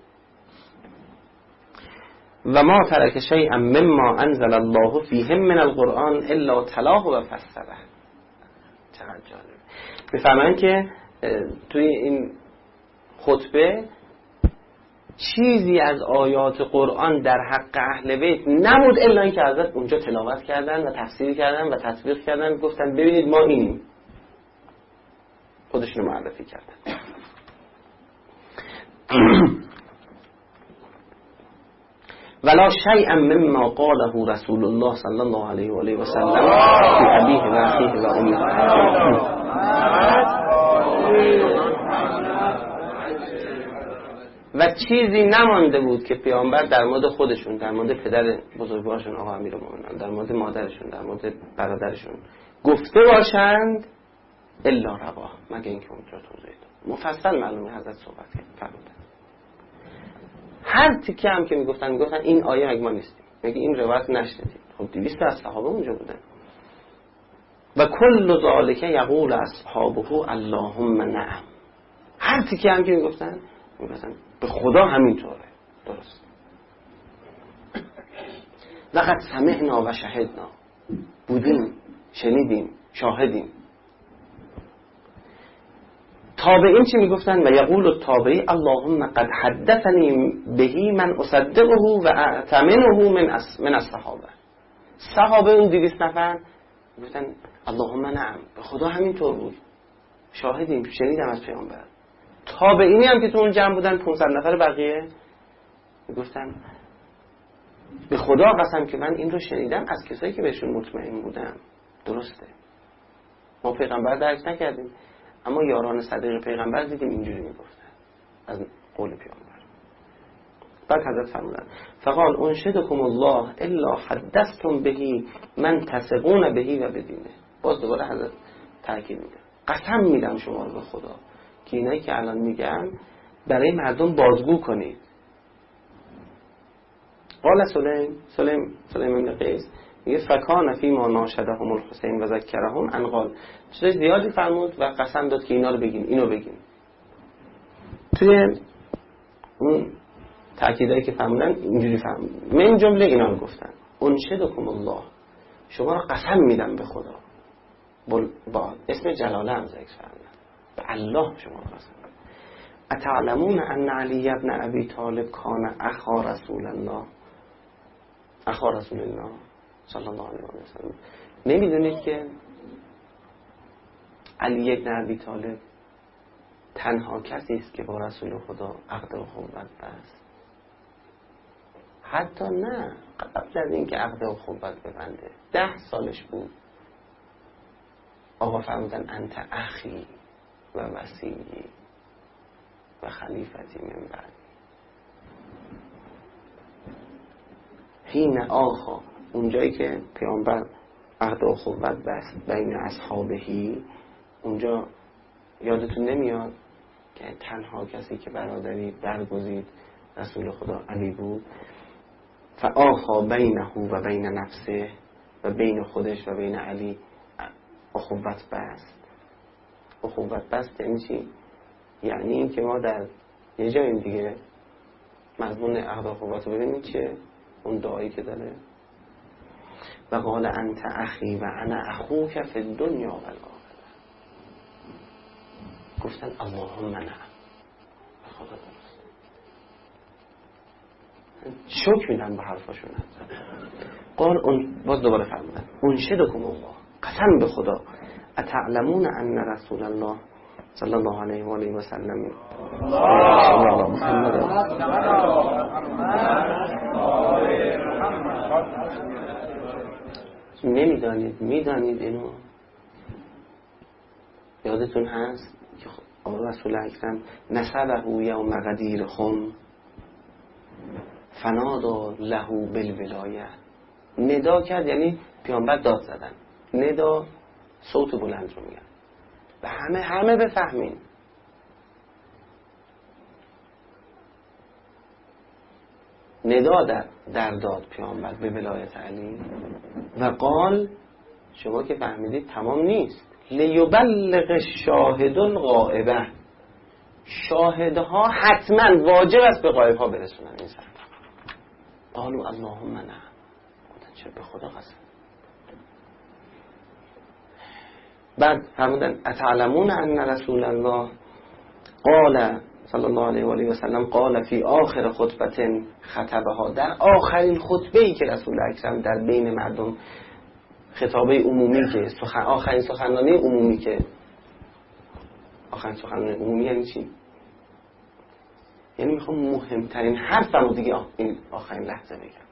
Speaker 2: و ما ترک شیئا مما انزل الله فیهم من القرآن الا تلاه و فسره. چقدر جالب. میفهمن که توی این خطبه چیزی از آیات قرآن در حق اهل بیت نبود الا اینکه حضرت اونجا تلاوت کردن و تفسیر کردن و تطبیق کردن، گفتن ببینید ما اینیم، خودشونو معرفی کردن. ولا شیئا مما قاله رسول الله صلی الله علیه و آله و سلم فی ابیه و اخیه و امیه. و چیزی نمانده بود که پیامبر در مورد خودشون، در مورد پدر بزرگوارشون آقا امیرالمومنین، در مورد مادرشون، در مورد برادرشون گفته باشند الا روا، مگه اینکه اونجا توضیح داد. مفصل معلومه حضرت صحبت فرمودن. هر تیکه هم که میگفتن میگفتن این آیه مگه ما نیستیم، مگه این روایت نشنیدید. خب دویست از صحابه اونجا بودن. و کل ذالک یقول اصحابه اللهم نعم. هر تیکه هم که میگفتن میگفتن به خدا همینطوره، درست. لقد سمعنا و شهدنا، بودیم، شنیدیم، شاهدیم. تابعین چی میگفتن؟ و یقول التابعی اللهم قد حدثنی بهی من اصدقه و اعتمنه من از من الصحابه. صحابه اون دویست نفر میگفتن اللهم نعم، به خدا همینطور بود، شاهدیم، شنیدم از پیامبر. تابعینی هم که تو اون جمع بودن پانصد نفر بقیه میگفتن به خدا قسم که من این رو شنیدم از کسایی که بهشون مطمئن بودم، درسته. ما پیغمبر درک نکردیم اما یاران صدیق پیغمبر دیدیم اینجوری میگفتن از قول پیامبر. بعد حضرت فرمودن فقال انشدکم الله الا حدثتم بهی من تثقون بهی و بدینه. باز دوباره حضرت تاکید میده قسم میدم شما رو به خدا که اینایی که الان میگم برای مردم بازگو کنید. قال سلیم سلیم سلیم بن قیس میگه فکان فی ما ناشدهم الحسین و ذکرهم ان قال، چیز زیادی فرمود و قسم داد که اینا رو بگین، اینو بگین. توی اون تأکیدایی که فرمودن اینجوری فرمود، من جمله اینا رو گفتن انشدکم الله، شما رو قسم میدم به خدا، با اسم جلاله هم ذکر فرمودن، به الله شما رو قسم. اتعلمون ان علی ابن ابی طالب کان اخا رسول الله اخا رسول الله صلی الله علیه و سلم. نمیدونید که علی ابن ابی طالب تنها کسی است که با رسول خدا عقد و خوبت بست؟ حتی نه قبل از این که عقد و خوبت ببنده ده سالش بود آقا فرمودن انت اخی و وصیی و خلیفتی من بعد. حین آخا، اونجایی که پیامبر عهد اخوت بست بین اصحابهی، اونجا یادتون نمیاد که تنها کسی که برادری برگزید رسول خدا علی بود؟ فآخا بینه و بین نفسه، و بین خودش و بین علی اخوت بست. اخوت بست یعنی چی؟ یعنی این که ما در یه جاییم دیگه. مضمون عهد اخوت رو ببینید چیه؟ اون دعایی که داره و قال انت اخی و انا اخوک فی الدنیا و الاخره. گفتن اللهم نعم، خدا درست. شک میدن به حرفاشون. قال اون باز دوباره فرمودن انشدکم الله، قسم به خدا، اتعلمون ان رسول الله صلی الله علیه و آله و سلم محمد نمیدانید میدانید اینو؟ یادتون هست که آقا رسول اکرم نسبه یوم غدیر خم فنادا له بالولایه، ندا کرد، یعنی پیامبر داد زدن. ندا صوت بلند رو میگن و همه همه بفهمین. ندا در, در داد پیامبر به ولایت علی و قال شما که فهمیدید تمام نیست، لیبلغ الشاهد الغائبه، شاهدها حتما واجب است به غایبها برسونن این سر. قالوا اللهم نعم، گفتن چه به خدا قسم. بعد فرمودن اتعلمون ان رسول الله قال صلی الله علیه و آله و سلم قال فی آخر خطبه خطبها، در آخرین خطبه‌ای که رسول اکرم در بین مردم، خطابه عمومی که سخن آخرین سخنرانی عمومی که آخرین سخنرانی عمومی یعنی چی؟ یعنی میخوام مهمترین حرفم رو دیگه این آخرین لحظه بگم.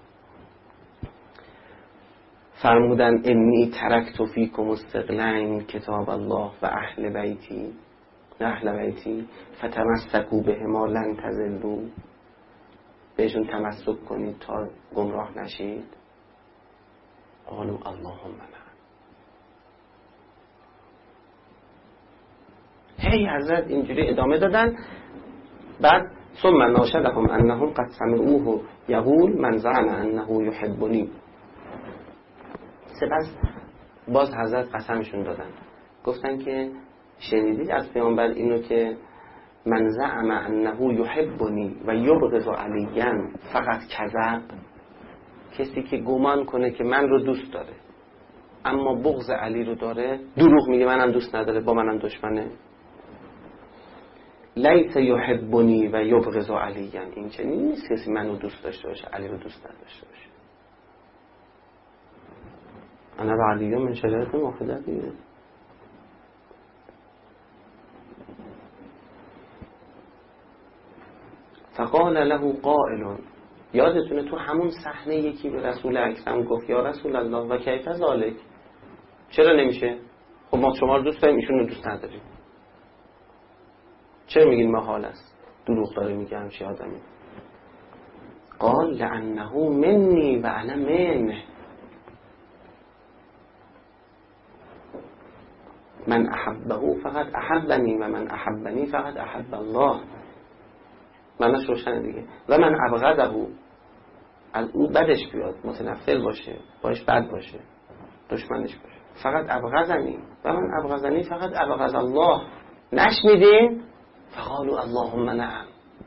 Speaker 2: فرمودن انی ترکت فیکم استقلین کتاب الله و اهل بیتی اهل بیتی فتمسکوا بهما لن تضلوا، بهشون تمسک کنید تا گمراه نشید. قالوا اللهم نعم. هی حضرت اینجوری ادامه دادن. بعد ثم ناشدهم انهم قد سمعوه یقول من زعم انه یحبنی، سپس باز حضرت قسمشون دادن، گفتن که شنیدید از پیامبر اینو که من زعم انه یحبنی و یبغض علیا فقط کذب، کسی که گمان کنه که من رو دوست داره اما بغض علی رو داره دروغ میگه، منم دوست نداره، با منم دشمنه. لیس یحبنی و یبغض علیا، این چنین نیست کسی منو دوست داشته باشه علی رو دوست نداشته باشه. انا و علی من شجرة واحدة دیگه. فقال له قائل، یادتونه تو همون صحنه یکی به رسول اکرم گفت یا رسول الله و کیف ذلک، چرا نمیشه؟ خب ما شما رو دوست داریم ایشون رو دوست نداریم، چرا میگین محال است؟ دروغ داره میگه همچی آدمی. قال لانه منی و انا منه، من احبه فقط احبنی و من احبنی فقط احب الله. معنیش روشنه دیگه. و من ابغضه، از او بدش بیاد، متنفر باشه، باش بد باشه، دشمنش باشه، فقط ابغضنی و من ابغضنی فقط ابغض الله. نشنیدین؟ فقالوا اللهم نعم.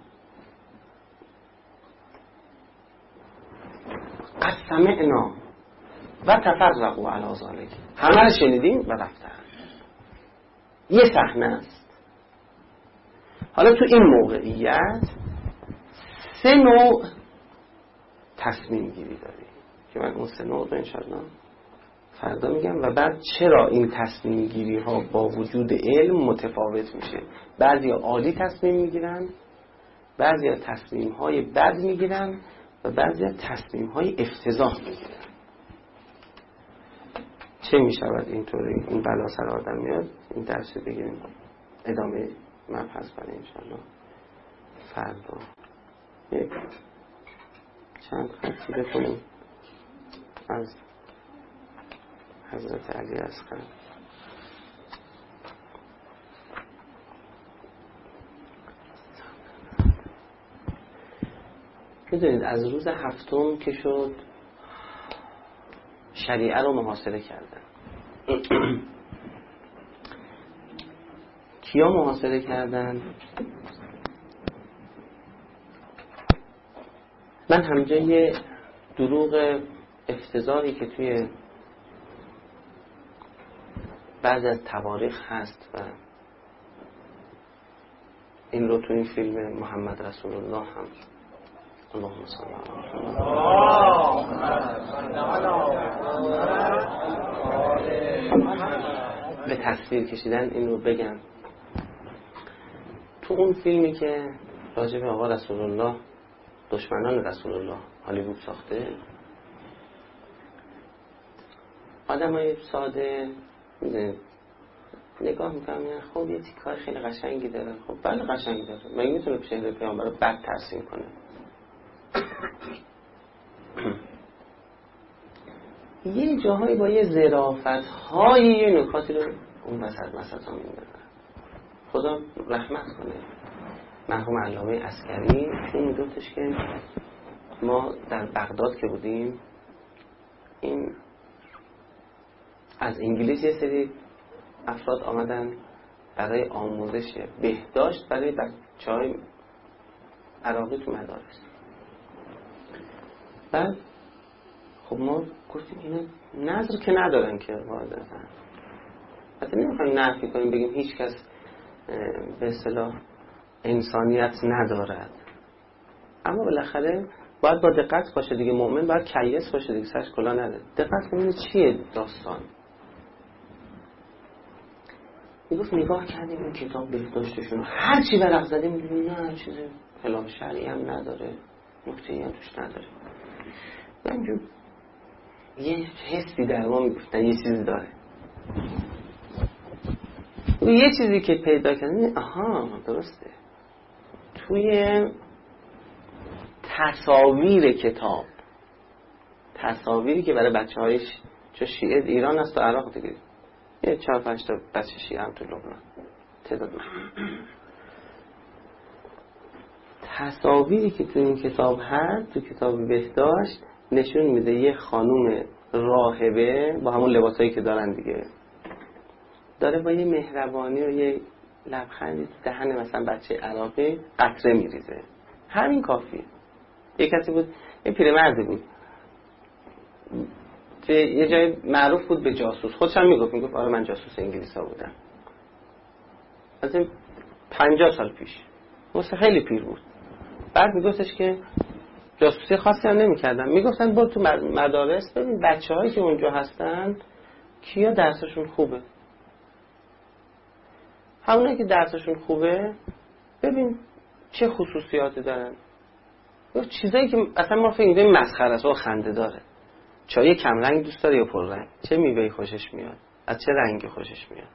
Speaker 2: قد سمعنا و تفرقوا علی ذلک، همه رو شنیدیم و رفتن. یه صحنه است. حالا تو این موقعیت سه نوع تصمیم گیری داریم که من اون سه نوع رو انشاءالله فردا میگم و بعد چرا این تصمیم گیری ها با وجود علم متفاوت میشه. بعضی عالی تصمیم میگیرن، بعضی تصمیم های بد میگیرن و بعضی تصمیم های افتضاح میگیرن. چه میشود اینطوری این بلا سر آدم میاد؟ این درس بگیریم ادامه مبحث برای انشاءالله فردا یک چند خطی بکنیم از حضرت علی اصغر. میدونید از روز هفتم که شد شریعه رو محاصره کردن. کیا محاصره کردن؟ من همجا یه دروغ افتضاحی که توی بعضی از تواریخ هست و این رو توی این فیلم محمد رسول الله هم اللهم صل علی به تصویر کشیدن این رو بگم. تو اون فیلمی که راجع به آقا رسول الله دشمنان رسول الله هالیوود ساخته، آدمای ساده نگاه میکنم خب یه تیکار خیلی قشنگی داره. خب بله قشنگی داره، مگه میتونه چهره پیامبر رو بد ترسیم کنه؟ یه جاهایی با یه ظرافت های یه نکاتی رو اون وسط وسط ها میدن. خدا رحمت کنه مرحوم علامه عسکری چون میگفتش که ما در بغداد که بودیم این از انگلیس یه سری افراد آمدن برای آموزش بهداشت برای بچه‌های عراقی تو مدارس. بعد خب ما گفتیم اینا نظر که ندارن که واضحا حتی نمیخوایم نفی کنیم بگیم هیچ کس به اصطلاح انسانیت ندارد، اما بالاخره باید با دقت باشه دیگه. مؤمن باید کیس باشه دیگه، سرش کلا نده. دقت کنید چیه داستان. میگفت نگاه کردیم این کتاب بهداشتشون هر چی ورق زدیم میدونیم نه چیزی خلاف شرعی هم نداره، نکته‌ای هم توش نداره. همینجور یه حسی در ما میگفتن یه چیزی داره. یه چیزی که پیدا کردن آها درسته توی تصاویر کتاب، تصاویری که برای بچه هایش چه شیعه ایران است و عراق دیگه یه چهار پنج تا بچه شیعه هم تو لبنان تعداد من تصاویری که تو این کتاب هست تو کتاب بهداشت نشون میده یه خانوم راهبه با همون لباسایی که دارن دیگه داره با یه مهربانی و یه لبخندی دهن مثلا بچه عراقی قطره میریزه. همین کافیه. یه کسی بود یه پیرمردی بود که یه جای معروف بود به جاسوس، خودش هم میگفت میگفت آره من جاسوس انگلیسا بودم. از این پنجاه سال پیش مثلا خیلی پیر بود. بعد میگفتش که جاسوسی خاصی هم نمی‌کردن، میگفتن برو تو مدارس ببین بچه‌هایی که اونجا هستن کیا درسشون خوبه، همونایی که درسشون خوبه ببین چه خصوصیاتی دارن. یا چیزایی که اصلا ما فکر می‌کنیم مسخره است و خنده داره. چای کم رنگ دوست داره یا پر رنگ؟ چه میوه‌ای خوشش میاد؟ از چه رنگی خوشش میاد؟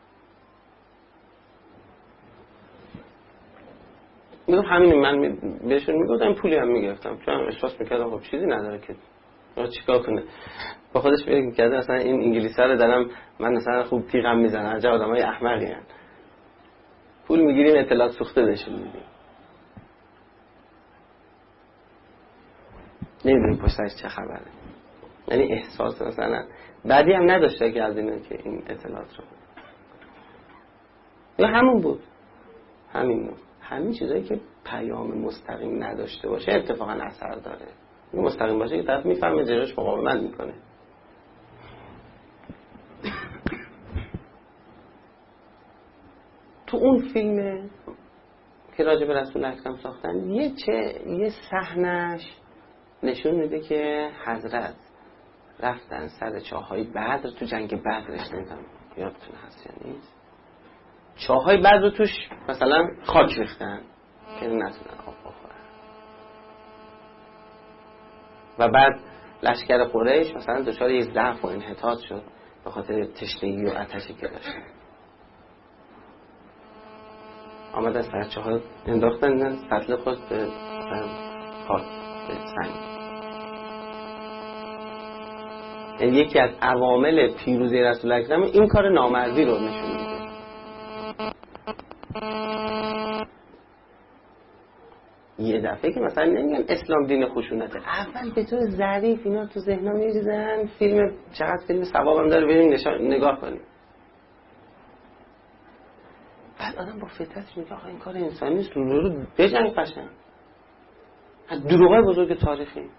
Speaker 2: میگم همین من بهشون میگفتم پولی هم میگرفتم چون احساس میکردم خب چیزی نداره که چیکار کنه. با خودش فکر میکرده اصلا این انگلیسا رو دارم من مثلا خوب تیغم میزنن، عجب آدمای احمقی ان. پول میگیریم اطلاعات سوخته بهشون میدیم. نمیدونیم پشتش چه خبره. یعنی احساس مثلا بعدی هم نداشته که از اینه که این اطلاعات رو یا همون بود همین بود. همین چیزایی که پیام مستقیم نداشته باشه اتفاقا اثر داره. این مستقیم باشه که طرف میفهمه جلوش مقاومت میکنه. تو اون فیلم که راجع به رسول اکرم ساختن یه چه یه صحنه‌اش نشون میده که حضرت رفتن سر چاهای بدر تو جنگ بدرش، نمیدونم یادتون هست یا نیست، چاهای بدر رو توش مثلا خاک ریختن که نتونن آب بخورن و بعد لشکر قریش مثلا دچار یک ضعف و انحطاط شد به خاطر تشنگی و آتشی که داشتن. آمد از سر چاها انداختن سطل خود به خاک به سنگ. یعنی یکی از عوامل پیروزی رسول اکرم این کار نامردی رو نشون میده. یه دفعه که مثلا نمیگن اسلام دین خشونته، اول به طور ظریف اینا تو ذهنا میریزن فیلم چقدر فیلم ثوابم داره بریم نگاه کنیم. بعد آدم با فطرتش میگه آقا این کار انسانی نیست، رو رو بجنگ قشنگ. دروغای بزرگ تاریخی.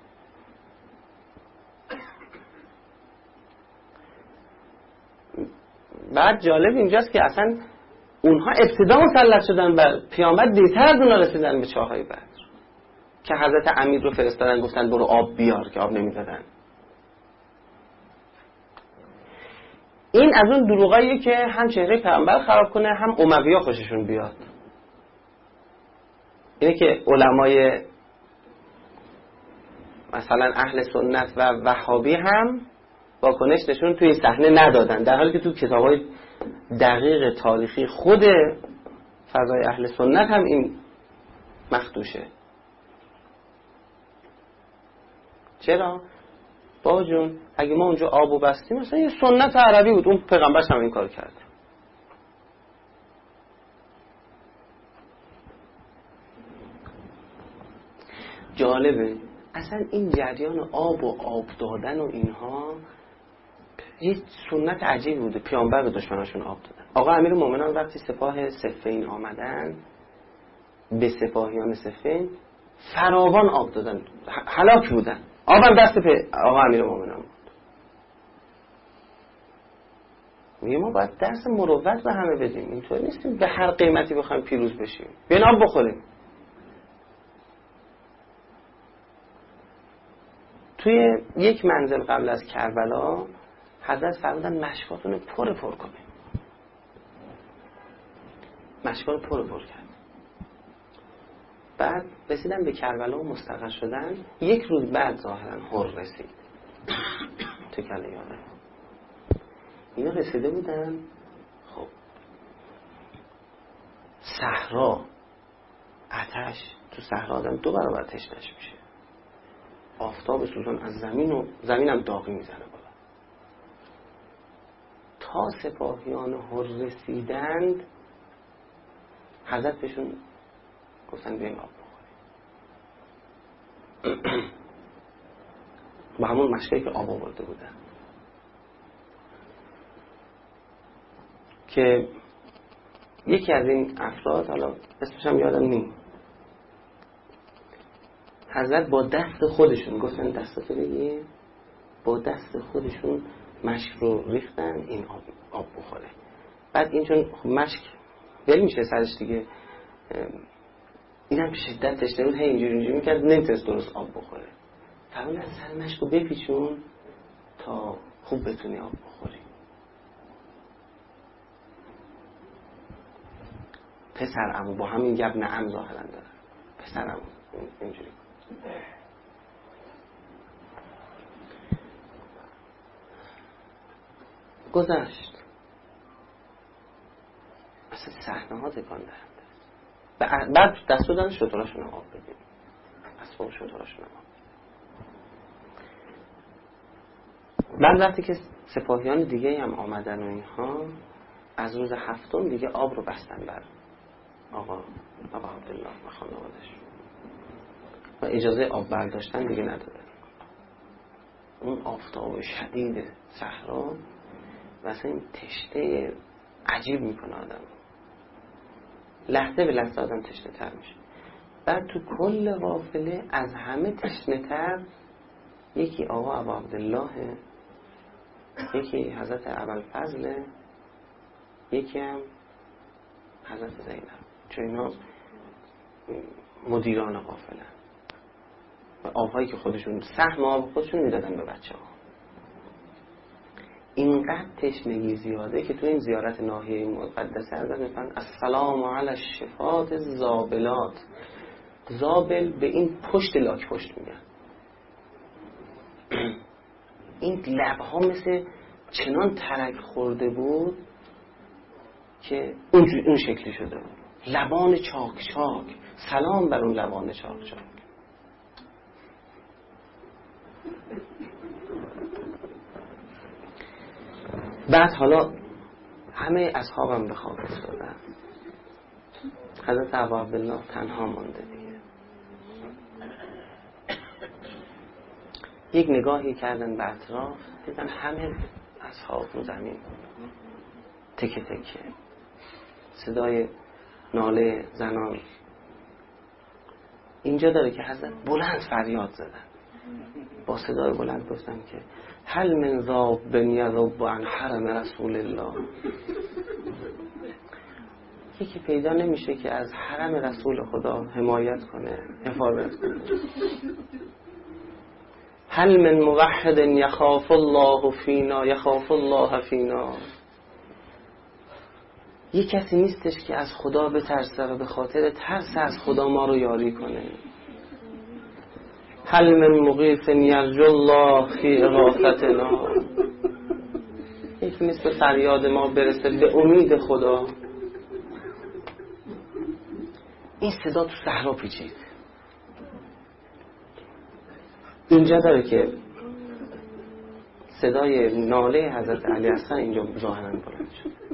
Speaker 2: بعد جالب اینجاست که اصلا اونها ابتدا مسلط شدن بر پیامبر، دیرتر از اونها رسیدن به چاهای بدر که حضرت امیر رو فرستادن گفتن برو آب بیار که آب نمیدادن. این از اون دروغاییه که هم چهره پیامبر خراب کنه هم اموی‌ها خوششون بیاد. اینه که علمای مثلا اهل سنت و وهابی هم واکنش نشون توی این صحنه ندادن، در حالی که تو کتاب‌های دقیق تاریخی خود فضای اهل سنت هم این مخدوشه. چرا؟ بابا جون اگه ما اونجا آب و بستیم مثلا یه سنت عربی بود، اون پیغمبرش هم این کار کرد. جالبه اصلا این جریان آب و آب دادن و اینها یه سنت عجیبی بوده، پیامبر به دشمناشون آب دادن. آقا امیرالمومنین وقتی سپاه صفین آمدن به سپاهیان صفین فراوان آب دادن، هلاک بودن، آبم دست به آقا امیرالمومنین بود. میگه ما باید درس مروت به همه بدیم، اینطور نیستیم به هر قیمتی بخوایم پیروز بشیم، بیاین آب بخوریم. توی یک منزل قبل از کربلا حضرت فرمودن مشکاتون پر پر کنیم، مشکات پر پر کرد. بعد رسیدن به کربلا و مستقر شدن. یک روز بعد ظاهرا هر رسید تو کله یاده اینا رسیده بودن. خب صحرا، آتش تو صحرا آدم دو برابر تشنش میشه، آفتاب سوزان از زمین و زمینم داغی میزنه بالا. تا سپاهیان هر رسیدند حضرت بهشون گفتن بیاین آب بخوریم. با همون مشکلی که آب آورده بودن که یکی از این افراد، حالا اسمش هم یادم نیم، حضرت با دست خودشون گفتن دستاتو بگیر، با دست خودشون مشک رو ریختن این آب, آب بخوره. بعد این چون مشک ول میشه سرش دیگه، این هم شدت تشنه بود، هی اینجوری اینجوری میکرد نمیتونست درست آب بخوره. فرمودن سر مشک رو بپیچون تا خوب بتونی آب بخوری. پسر عمو با همین گب نعم ظاهرا داره، پسر عمو اینجوری گذشت. اصلا صحنه ها تکان دهنده. بعد دست دادن شتراشون آب بدیم، اسباب شتراشون آب. بعد وقتی که سپاهیان دیگه هم آمدن و اینها، از روز هفتم دیگه آب رو بستن بر آقا آقا عبدالله و خانوادش و اجازه آب برداشتن دیگه ندادن. اون آفتاب شدید صحرا و اصلا این تشنه عجیب میکنه آدم، لحظه به لحظه آدم تشنه تر میشه. بعد تو کل قافله از همه تشنه تر یکی آقا ابو عبدالله، یکی حضرت ابوالفضل، یکی هم حضرت زینب، چون اینا مدیران قافله و آبهایی که خودشون سهم آب خودشون میدادن به بچه ها. اینقدر تشنگی زیاده که تو این زیارت ناحیه مقدسه حضرت میفرمایند السلام علی الشفات الزابلات. زابل به این پشت لاک پشت میگن. این لبها مثل چنان ترک خورده بود که اون, اون شکلی شده بود، لبان چاک چاک. سلام بر اون لبان چاک چاک. بعد حالا همه اصحابم به خواب افتادن، حضرت ابا عبدالله تنها مانده دیگه. یک نگاهی کردن به اطراف، دیدن همه اصحاب رو زمین تکه تکه، صدای ناله زنان. اینجا داره که حضرت بلند فریاد زدن، با صدای بلند گفتن که هل من ذاب بن یذب عن حرم رسول الله. یکی پیدا نمیشه که از حرم رسول خدا حمایت کنه، حفاظت کنه. هل من موحد یخاف الله فینا یخاف الله فینا. یک کسی نیستش که از خدا بترسه و به خاطر ترس از خدا ما رو یاری کنه. هل من مغیث یرجو الله فی اغاثتنا. یکی نیست به فریاد ما برسه به امید خدا. این صدا تو صحرا پیچید. اینجا داره که صدای ناله حضرت علی اصلا اینجا ظاهرا بلند شد.